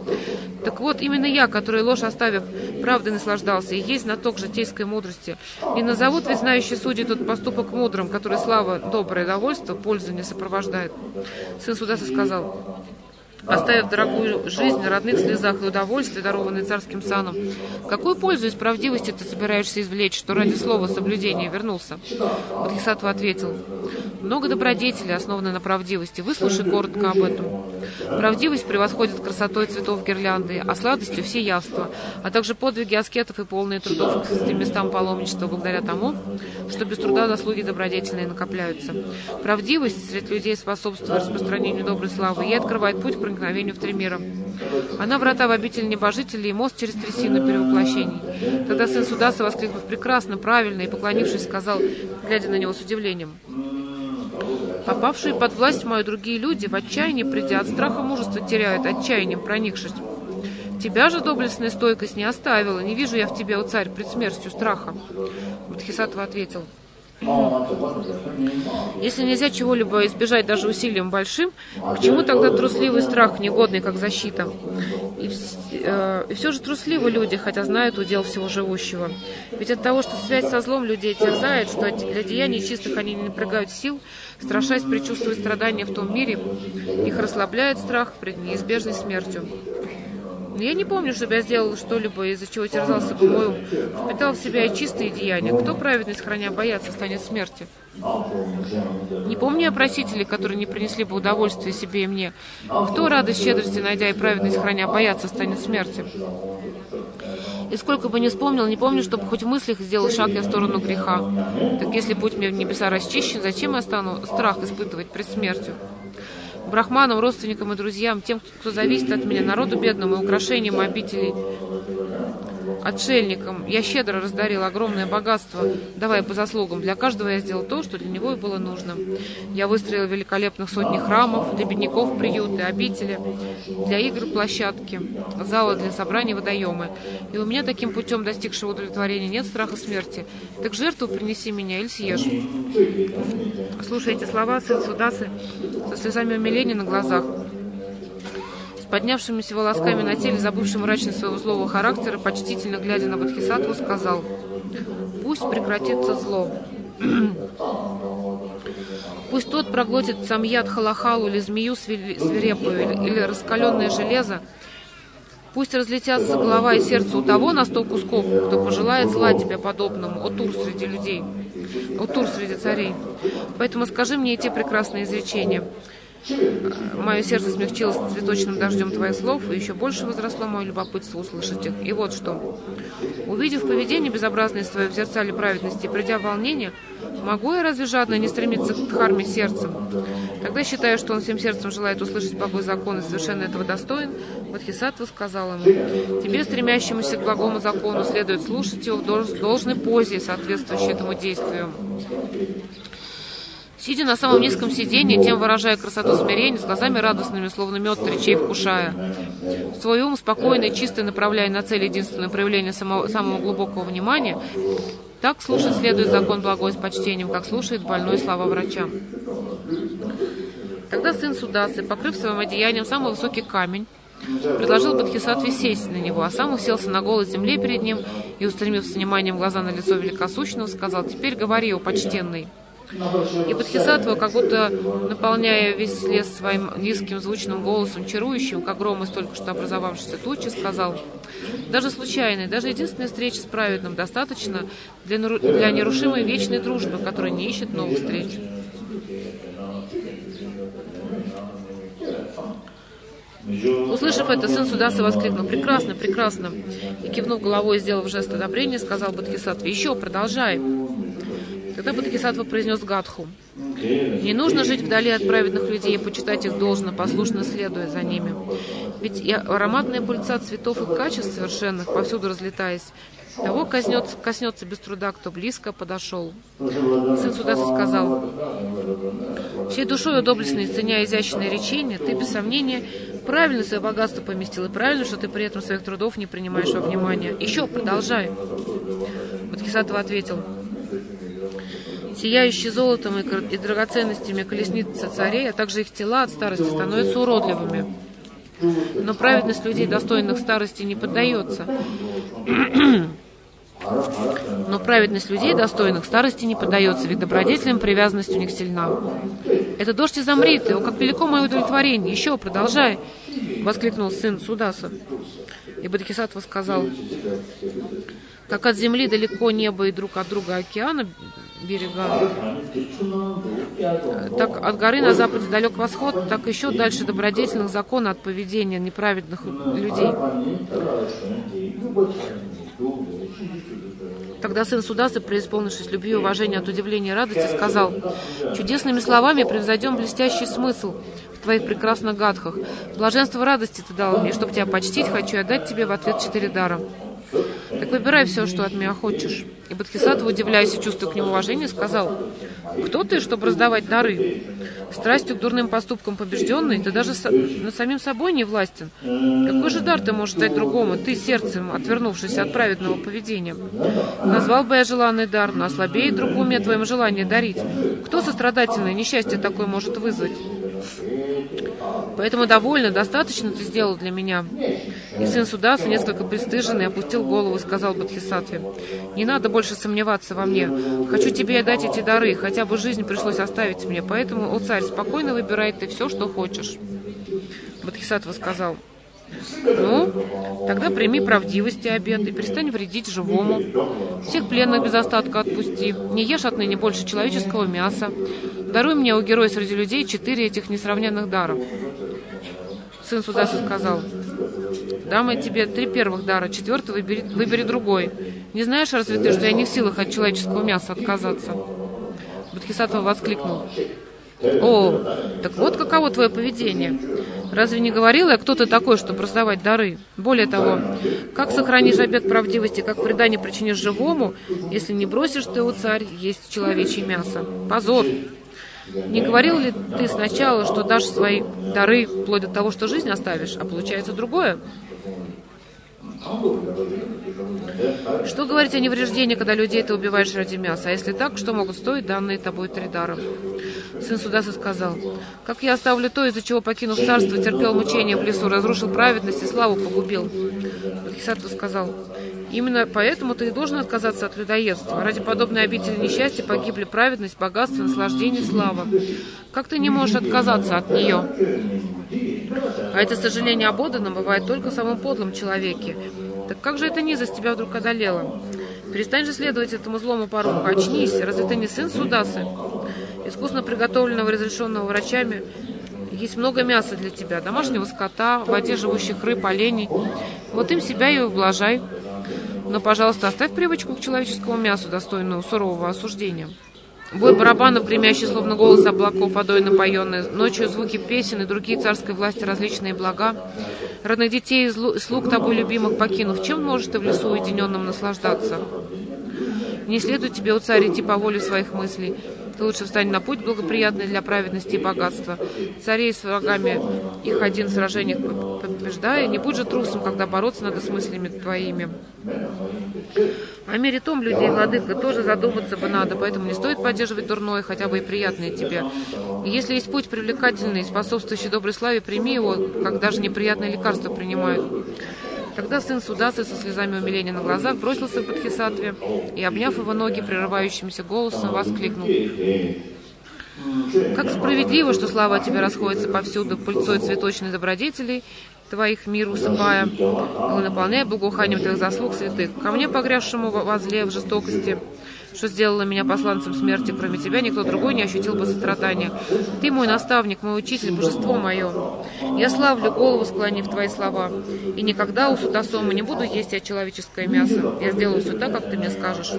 Так вот, именно я, который ложь оставив, правдой наслаждался, и есть знаток житейской мудрости. Не назовут ведь знающие судьи тот поступок мудрым, который слава, доброе довольство, пользу не сопровождает. Сын Судаса сказал: оставив дорогую жизнь, родных слезах и удовольствие, дарованные царским саном, какую пользу из правдивости ты собираешься извлечь, что ради слова соблюдения вернулся? Бодхисаттва ответил: много добродетелей, основанной на правдивости. Выслушай коротко об этом. Правдивость превосходит красотой цветов гирлянды, а сладостью все явства, а также подвиги аскетов и полные трудов к местам паломничества благодаря тому, что без труда заслуги добродетельные накопляются. Правдивость среди людей способствует распространению доброй славы и открывает путь к проникновению в три мира. Она врата в обитель небожителей и мост через трясину перевоплощений. Тогда сын Судаса, воскликнув прекрасно, правильно и поклонившись, сказал, глядя на него с удивлением: попавшие под власть мою другие люди, в отчаянии придя, от страха мужество теряют, отчаянием проникшись. Тебя же доблестная стойкость не оставила, не вижу я в тебе, о царь, пред смертью страха. Бодхисаттва ответил: если нельзя чего-либо избежать даже усилием большим, к чему тогда трусливый страх, негодный как защита? И все же трусливы люди, хотя знают удел всего живущего. Ведь от того, что связь со злом людей терзает, что для деяний чистых они не напрягают сил, страшась предчувствовать страдания в том мире, их расслабляет страх пред неизбежной смертью. Я не помню, чтобы я сделал что-либо, из-за чего терзался бы мой ум, впитал в себя и чистые деяния. Кто праведность храня бояться станет смерти? Не помню я просителей, которые не принесли бы удовольствия себе и мне. Кто радость щедрости, найдя и праведность храня бояться станет смерти? И сколько бы ни вспомнил, не помню, чтобы хоть в мыслях сделал шаг я в сторону греха. Так если путь мне в небеса расчищен, зачем я стану страх испытывать пред смертью? Брахманам, родственникам и друзьям, тем, кто зависит от меня, народу бедному и украшениям обителей, отшельникам, я щедро раздарил огромное богатство, давая по заслугам. Для каждого я сделал то, что для него и было нужно. Я выстроил великолепных сотни храмов, для бедняков приюты, обители, для игр площадки, залы для собраний, водоемы. И у меня таким путем, достигшего удовлетворения, нет страха смерти. Так жертву принеси меня или съешь. Слушай эти слова, сын Судасы, со слезами умиления на глазах, с поднявшимися волосками на теле, забывшим мрачность своего злого характера, почтительно глядя на Бодхисаттву, сказал: пусть прекратится зло. Пусть тот проглотит самьят халахалу или змею свирепую, или раскаленное железо. Пусть разлетятся голова и сердце у того на 100 кусков, кто пожелает зла тебе подобному, о Тур среди людей, о Тур среди царей. Поэтому скажи мне эти прекрасные изречения. Мое сердце смягчилось цветочным дождем твоих слов, и еще больше возросло мое любопытство услышать их. И вот что. Увидев поведение безобразное свое в зеркале праведности и придя в волнение, могу я разве жадно не стремиться к дхарме сердцем? Тогда считаю, что он всем сердцем желает услышать благой закон и совершенно этого достоин. Бодхисаттва сказал ему: тебе, стремящемуся к благому закону, следует слушать его в должной позе, соответствующей этому действию. Сидя на самом низком сиденье, тем выражая красоту смирения, с глазами радостными, словно мед речей вкушая. Свой ум спокойно и чисто направляя на цель единственное проявление самого глубокого внимания, так слушать следует закон благой с почтением, как слушает больной слова врача. Тогда сын Судасы, покрыв своим одеянием самый высокий камень, предложил Бодхисаттве сесть на него, а сам уселся на голой земле перед ним и, устремив с вниманием глаза на лицо великосущного, сказал: теперь говори, о почтенный. И Бодхисаттва, как будто наполняя весь лес своим низким звучным голосом, чарующим, как гром из только что образовавшейся тучи, сказал: даже случайной, даже единственной встречи с праведным достаточно для нерушимой вечной дружбы, которая не ищет новых встреч. Услышав это, сын Судасы воскликнул: прекрасно, прекрасно. И кивнув головой, сделав жест одобрения, сказал Бодхисаттве: еще продолжай. Тогда Бодхисаттва произнес гадху: не нужно жить вдали от праведных людей и почитать их должно, послушно следуя за ними. Ведь и ароматная пыльца цветов и качеств совершенных, повсюду разлетаясь, того коснется без труда, кто близко подошел. Сын Судаса сказал: всей душой доблестной, ценя изящное речение, ты без сомнения правильно свое богатство поместил, и правильно, что ты при этом своих трудов не принимаешь во внимание. Еще продолжай. Бодхисаттва ответил: сияющие золотом и драгоценностями колесницы царей, а также их тела от старости становятся уродливыми. Но праведность людей, достойных старости, не поддается. Но праведность людей, достойных старости, не поддается, ведь добродетелям привязанность у них сильна. Это дождь изомрит, о, как велико мое удовлетворение! Еще, продолжай! Воскликнул сын Судаса. И Бодхисаттва сказал: как от земли далеко небо и друг от друга океана берега, так от горы на западе далек восход, так еще дальше добродетельных закона от поведения неправедных людей. Тогда сын Судасы, преисполнившись любви, уважения, от удивления и радости, сказал: чудесными словами превзойдем блестящий смысл в твоих прекрасных гадхах. Блаженство радости ты дал мне, чтобы тебя почтить, хочу я дать тебе в ответ 4 дара. Так выбирай все, что от меня хочешь. И Бодхисаттва, удивляясь и чувствуя к нему уважение, сказал: кто ты, чтобы раздавать дары? Страстью к дурным поступкам побежденный, ты даже над самим собой не властен. Какой же дар ты можешь дать другому, ты сердцем, отвернувшись от праведного поведения? Назвал бы я желанный дар, но ослабеет друг в уме твоему желание дарить. Кто сострадательное несчастье такое может вызвать? Поэтому довольно, достаточно ты сделал для меня. И сын Судаса, несколько пристыженный, опустил голову и сказал Бодхисаттве: не надо больше сомневаться во мне. Хочу тебе дать эти дары, хотя бы жизнь пришлось оставить мне. Поэтому, о царь, спокойно выбирай ты все, что хочешь. Бодхисаттва сказал: ну, тогда прими правдивости обет и перестань вредить живому. Всех пленных без остатка отпусти. Не ешь отныне больше человеческого мяса. Даруй мне, о герой среди людей, 4 этих несравненных даров. Сын Судаса сказал: дам я тебе 3 первых дара, 4-й выбери другой. Не знаешь, разве ты, что я не в силах от человеческого мяса отказаться? Бодхисаттва воскликнул: о, так вот каково твое поведение. Разве не говорил я, кто ты такой, чтобы раздавать дары? Более того, как сохранишь обет правдивости, как вреда не причинишь живому, если не бросишь ты, о царь, есть человечье мясо? Позор! Не говорил ли ты сначала, что дашь свои дары вплоть до того, что жизнь оставишь, а получается другое? Что говорить о невреждении, когда людей ты убиваешь ради мяса? А если так, что могут стоить данные тобой 3 дара? Сын Судаса сказал: как я оставлю то, из-за чего, покинув царство, терпел мучения в лесу, разрушил праведность и славу погубил? Бодхисаттва сказал: именно поэтому ты и должен отказаться от людоедства. Ради подобной обители несчастья погибли праведность, богатство, наслаждение, слава. Как ты не можешь отказаться от нее? А это сожаление об отданном бывает только в самом подлом человеке. Так как же эта низость тебя вдруг одолела? Перестань же следовать этому злому пороку, очнись, разве ты не сын Судасы? Искусно приготовленного и разрешенного врачами есть много мяса для тебя, домашнего скота, в воде живущих рыб, оленей. Вот им себя и ублажай. Но, пожалуйста, оставь привычку к человеческому мясу, достойную сурового осуждения. Бой барабанов, гремящий словно голос облаков, водой напоенный, ночью звуки песен и другие царской власти различные блага, родных детей и слуг тобой любимых покинув, чем можешь ты в лесу уединенном наслаждаться? Не следует тебе, о царь, идти по воле своих мыслей. Ты лучше встань на путь, благоприятный для праведности и богатства. Царей с врагами их один в сражениях побеждая, не будь же трусом, когда бороться надо с мыслями твоими. О мире том людей, владыка, тоже задуматься бы надо, поэтому не стоит поддерживать дурное, хотя бы и приятное тебе. И если есть путь привлекательный, способствующий доброй славе, прими его, как даже неприятное лекарство принимают. Тогда сын Судасы со слезами умиления на глазах бросился к Бодхисаттве и, обняв его ноги прерывающимся голосом, воскликнул: как справедливо, что слава о тебе расходится повсюду пыльцой цветочной добродетелей твоих, мир усыпая, и наполняя благоуханием твоих заслуг святых. Ко мне, погрязшему во зле, в жестокости, что сделало меня посланцем смерти, кроме тебя, никто другой не ощутил бы сострадания. Ты мой наставник, мой учитель, божество мое. Я славлю, голову склонив твои слова, и никогда у Судасома не буду есть я человеческое мясо. Я сделаю все так, как ты мне скажешь.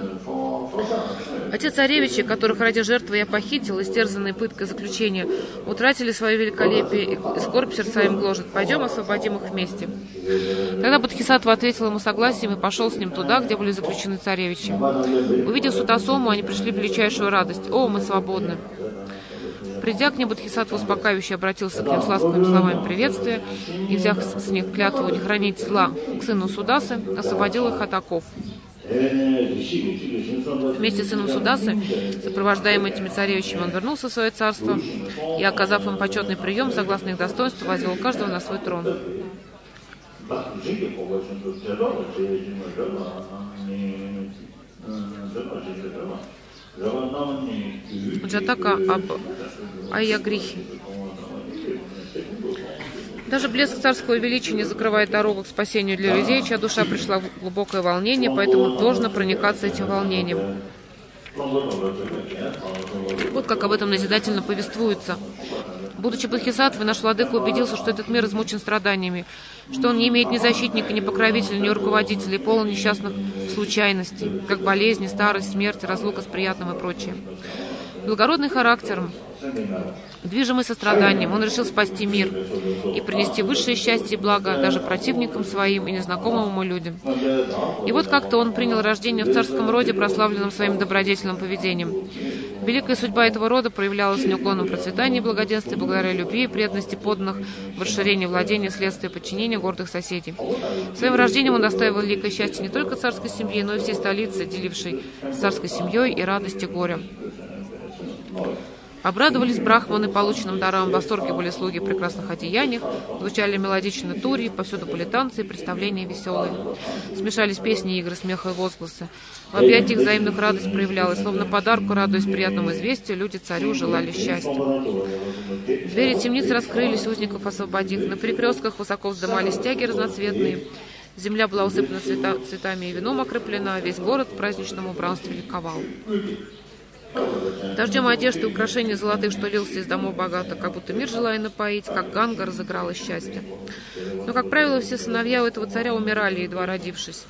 Отец царевичи, которых ради жертвы я похитил, истерзанные пыткой заключения, утратили свое великолепие, и скорбь сердца им гложет. Пойдем, освободим их вместе. Тогда Бодхисаттва ответил ему согласием и пошел с ним туда, где были заключены царевичи. Увидев Судасому, они пришли в величайшую радость. «О, мы свободны!» Придя к ним, Бодхисаттва успокаивающе обратился к ним с ласковыми словами приветствия и, взяв с них клятву не хранить зла к сыну Судасы, освободил их от оков. Вместе с сыном Судасы, сопровождаемый этими царевичами, он вернулся в свое царство и, оказав им почетный прием, согласно их достоинству, возвел каждого на свой трон. Джатака об Айягрихе. Даже блеск царского величия не закрывает дорогу к спасению для людей, чья душа пришла в глубокое волнение, поэтому должно проникаться этим волнением. Вот как об этом назидательно повествуется. Будучи бодхисаттвой, наш владыка убедился, что этот мир измучен страданиями, что он не имеет ни защитника, ни покровителя, ни руководителя, и полон несчастных случайностей, как болезни, старость, смерть, разлука с приятным и прочее. Благородный характером, движимый состраданием, он решил спасти мир и принести высшее счастье и благо даже противникам своим и незнакомым ему людям. И вот как-то он принял рождение в царском роде, прославленном своим добродетельным поведением. Великая судьба этого рода проявлялась в неуклонном процветании и благоденствии благодаря любви и преданности подданных в расширении владения, следствия подчинения гордых соседей. Своим рождением он доставил великое счастье не только царской семье, но и всей столице, делившей с царской семьей и радости горя. Обрадовались брахманы полученным дарам, в восторге были слуги в прекрасных одеяниях, звучали мелодичные тури, повсюду были танцы и представления веселые. Смешались песни, игры, смеха и возгласы. В объятиях взаимных радость проявлялась, словно подарку, радуясь приятному известию, люди царю желали счастья. Двери темниц раскрылись, узников освободив, на перекрестках высоко вздымались стяги разноцветные, земля была усыпана цветами и вином окроплена, весь город в праздничном убранстве ликовал. Дождем одежды и украшений золотых, что лился из домов богато, как будто мир желая напоить, как Ганга разыграла счастье. Но, как правило, все сыновья у этого царя умирали, едва родившись.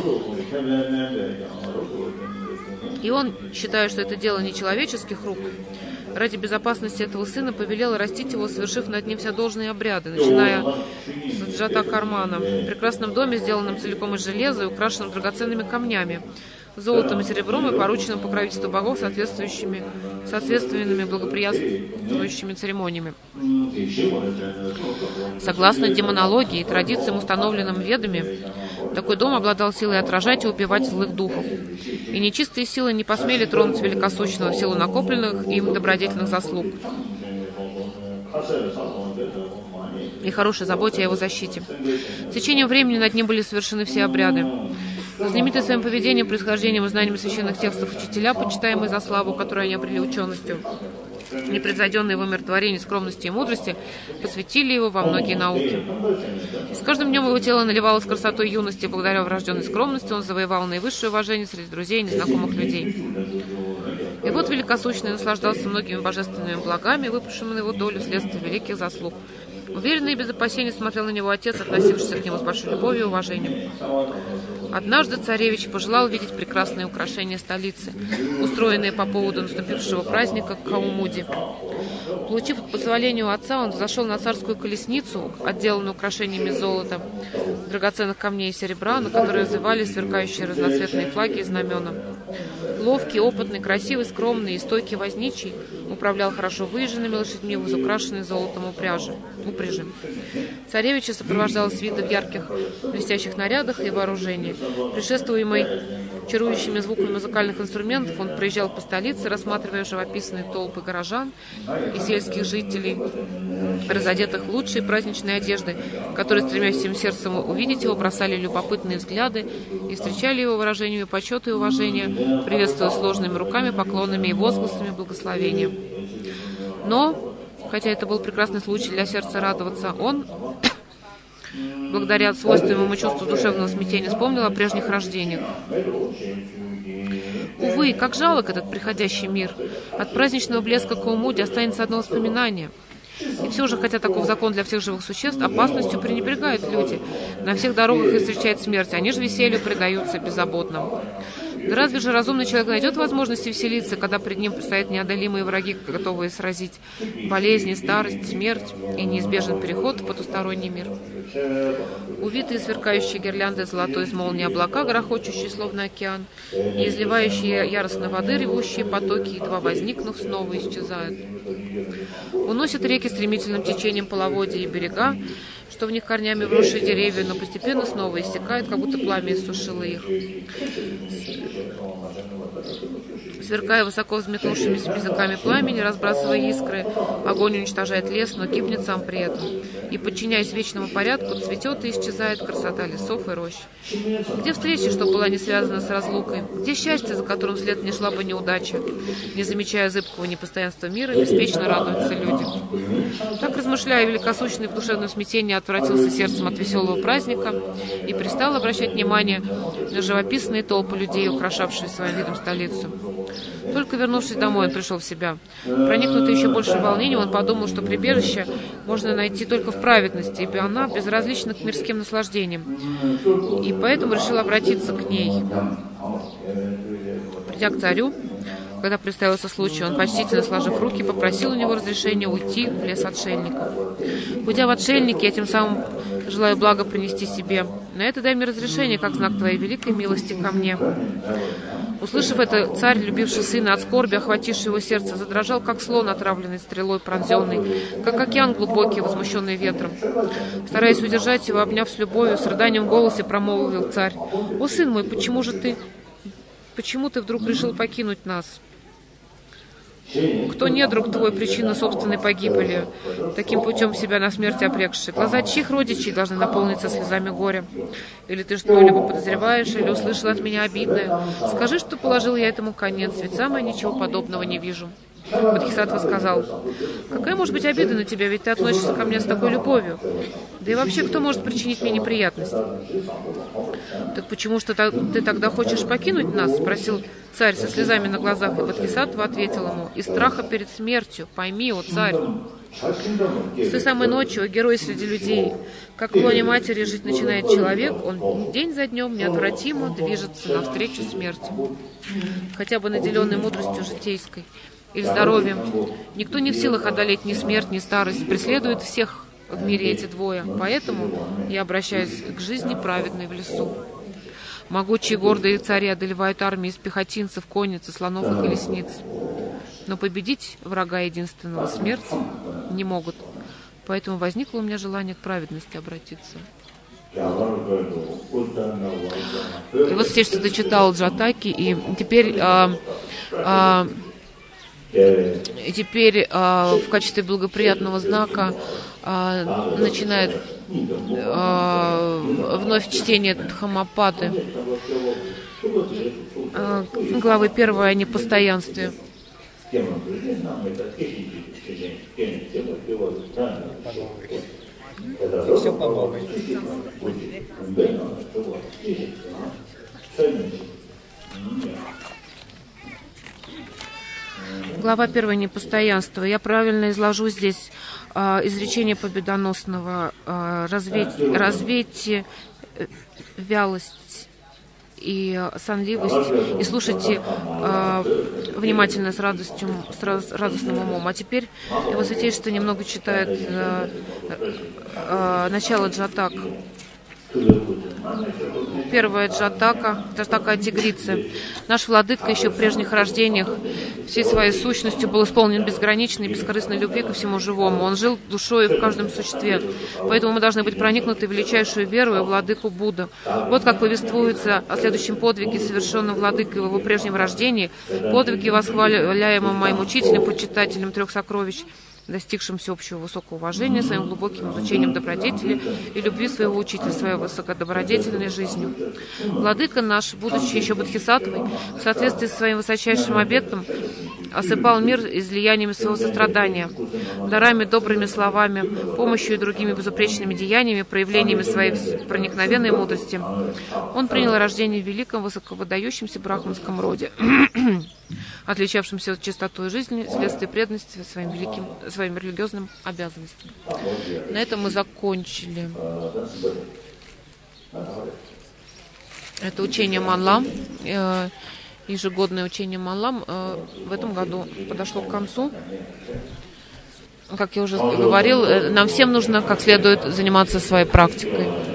И он, считая, что это дело не человеческих рук, ради безопасности этого сына повелел растить его, совершив над ним все должные обряды, начиная с джата-кармана, в прекрасном доме, сделанном целиком из железа и украшенном драгоценными камнями, золотом и серебром и порученным покровительству богов соответственными благоприятствующими церемониями. Согласно демонологии и традициям, установленным ведами, такой дом обладал силой отражать и убивать злых духов. И нечистые силы не посмели тронуть великосущного в силу накопленных им добродетельных заслуг и хорошей заботе о его защите. В течение времени над ним были совершены все обряды. Знаменитые своим поведением, происхождением и знанием священных текстов учителя, почитаемые за славу, которую они обрели ученостью, непревзойденной в умиротворении, скромности и мудрости, посвятили его во многие науки. С каждым днем его тело наливалось красотой юности, и благодаря врожденной скромности он завоевал наивысшее уважение среди друзей и незнакомых людей. И вот великосущный наслаждался многими божественными благами, выпавшими на его долю вследствие великих заслуг. Уверенно и без опасений смотрел на него отец, относившийся к нему с большой любовью и уважением. Однажды царевич пожелал видеть прекрасные украшения столицы, устроенные по поводу наступившего праздника Каумуди. Получив позволение у отца, он взошел на царскую колесницу, отделанную украшениями золота, драгоценных камней и серебра, на которые развивались сверкающие разноцветные флаги и знамена. Ловкий, опытный, красивый, скромный и стойкий возничий управлял хорошо выезженными лошадьми в изукрашенной золотом упряжи. Царевича сопровождал свита в ярких блестящих нарядах и вооружении. Предшествуемый чарующими звуками музыкальных инструментов, он проезжал по столице, рассматривая живописные толпы горожан и сельских жителей, разодетых в лучшие праздничные одежды, которые, стремясь всем сердцем увидеть его, бросали любопытные взгляды и встречали его выражениями почета и уважения, приветствуя сложными руками, поклонами и возгласами благословения. Но, хотя это был прекрасный случай для сердца радоваться, он, благодаря свойственному ему чувству душевного смятения, вспомнил о прежних рождениях. Увы, как жалок этот приходящий мир. От праздничного блеска Каумуди останется одно воспоминание. И все же, хотя таков закон для всех живых существ, опасностью пренебрегают люди. На всех дорогах их встречает смерть, они же веселью предаются беззаботно. Да разве же разумный человек найдет возможности веселиться, когда пред ним предстоят неодолимые враги, готовые сразить болезни, старость, смерть и неизбежен переход в потусторонний мир? Увитые сверкающие гирлянды золотой из молнии облака, грохочущие словно океан, и изливающие яростно воды ревущие потоки, едва возникнув, снова исчезают. Уносят реки стремительным течением половодья и берега, что в них корнями вросшие деревья, но постепенно снова иссякают, как будто пламя иссушило их. Сверкая высоко взметнувшимися языками пламени, разбрасывая искры, огонь уничтожает лес, но гибнет сам при этом. И, подчиняясь вечному порядку, цветет и исчезает красота лесов и рощ. Где встреча, что была не связана с разлукой? Где счастье, за которым вслед не шла бы неудача? Не замечая зыбкого непостоянства мира, беспечно радуются люди. Так, размышляя, великосущный в душевном смятении отвратился сердцем от веселого праздника и перестал обращать внимание на живописные толпы людей, украшавшие своим видом столицу. Только вернувшись домой, он пришел в себя. Проникнутый еще большим волнением, он подумал, что прибежище можно найти только в праведности, ибо она безразлична к мирским наслаждениям. И поэтому решил обратиться к ней. Придя к царю, когда представился случай, он, почтительно сложив руки, попросил у него разрешения уйти в лес отшельников. Уйдя в отшельники, я тем самым желаю благо принести себе. На это дай мне разрешение, как знак твоей великой милости ко мне. Услышав это, царь, любивший сына от скорби, охвативший его сердце, задрожал, как слон, отравленный стрелой, пронзенный, как океан глубокий, возмущенный ветром. Стараясь удержать его, обняв с любовью, с рыданием в голосе промолвил царь: «О, сын мой, почему ты вдруг решил покинуть нас? Кто недруг твой, причина собственной погибели, таким путем себя на смерть обрекший? Глаза чьих родичей должны наполниться слезами горя? Или ты что-либо подозреваешь, или услышал от меня обидное? Скажи, что положил я этому конец, ведь сам я ничего подобного не вижу». Бодхисаттва сказал: «Какая может быть обида на тебя, ведь ты относишься ко мне с такой любовью? Да и вообще, кто может причинить мне неприятность?» «Так почему что ты тогда хочешь покинуть нас?» — спросил царь со слезами на глазах, и Бодхисаттва ответил ему: «Из страха перед смертью, пойми, о царь, с той самой ночью, о герой среди людей, как в лоне матери жить начинает человек, он день за днем неотвратимо движется навстречу смерти, хотя бы наделенный мудростью житейской или здоровьем. Никто не в силах одолеть ни смерть, ни старость, преследует всех в мире эти двое, поэтому я обращаюсь к жизни праведной в лесу. Могучие гордые цари одолевают армии из пехотинцев, конниц, слонов и колесниц, но победить врага единственного, смерть, не могут. Поэтому возникло у меня желание к праведности обратиться». И вот здесь что-то читал Джатаки, и теперь в качестве благоприятного знака начинает вновь чтение Дхаммапады, главы 1 о непостоянстве. Глава 1 непостоянство. Я правильно изложу здесь изречение победоносного: развейте вялость и сонливость, и слушайте внимательно с радостью, с радостным умом. А теперь его святейшество немного читает начало джатак. Первая джатака о тигрице. Наш владыка еще в прежних рождениях всей своей сущностью был исполнен безграничной и бескорыстной любви ко всему живому. Он жил душой в каждом существе. Поэтому мы должны быть проникнуты в величайшую веру в владыку Будду. Вот как повествуется о следующем подвиге, совершенном владыкой в его прежнем рождении, подвиге, восхваляемом моим учителем, почитателем трех сокровищ, достигшим всеобщего высокого уважения своим глубоким изучением добродетели и любви своего учителя, своей высокодобродетельной жизнью. Владыка наш, будучи еще бодхисаттвой, в соответствии с своим высочайшим обетом, осыпал мир излияниями своего сострадания, дарами, добрыми словами, помощью и другими безупречными деяниями, проявлениями своей проникновенной мудрости. Он принял рождение в великом, высоковыдающемся брахманском роде, отличавшимся чистотой жизни, вследствие преданности своим религиозным обязанностям. На этом мы закончили это учение Манлам. Ежегодное учение Манлам в этом году подошло к концу. Как я уже говорил, нам всем нужно как следует заниматься своей практикой.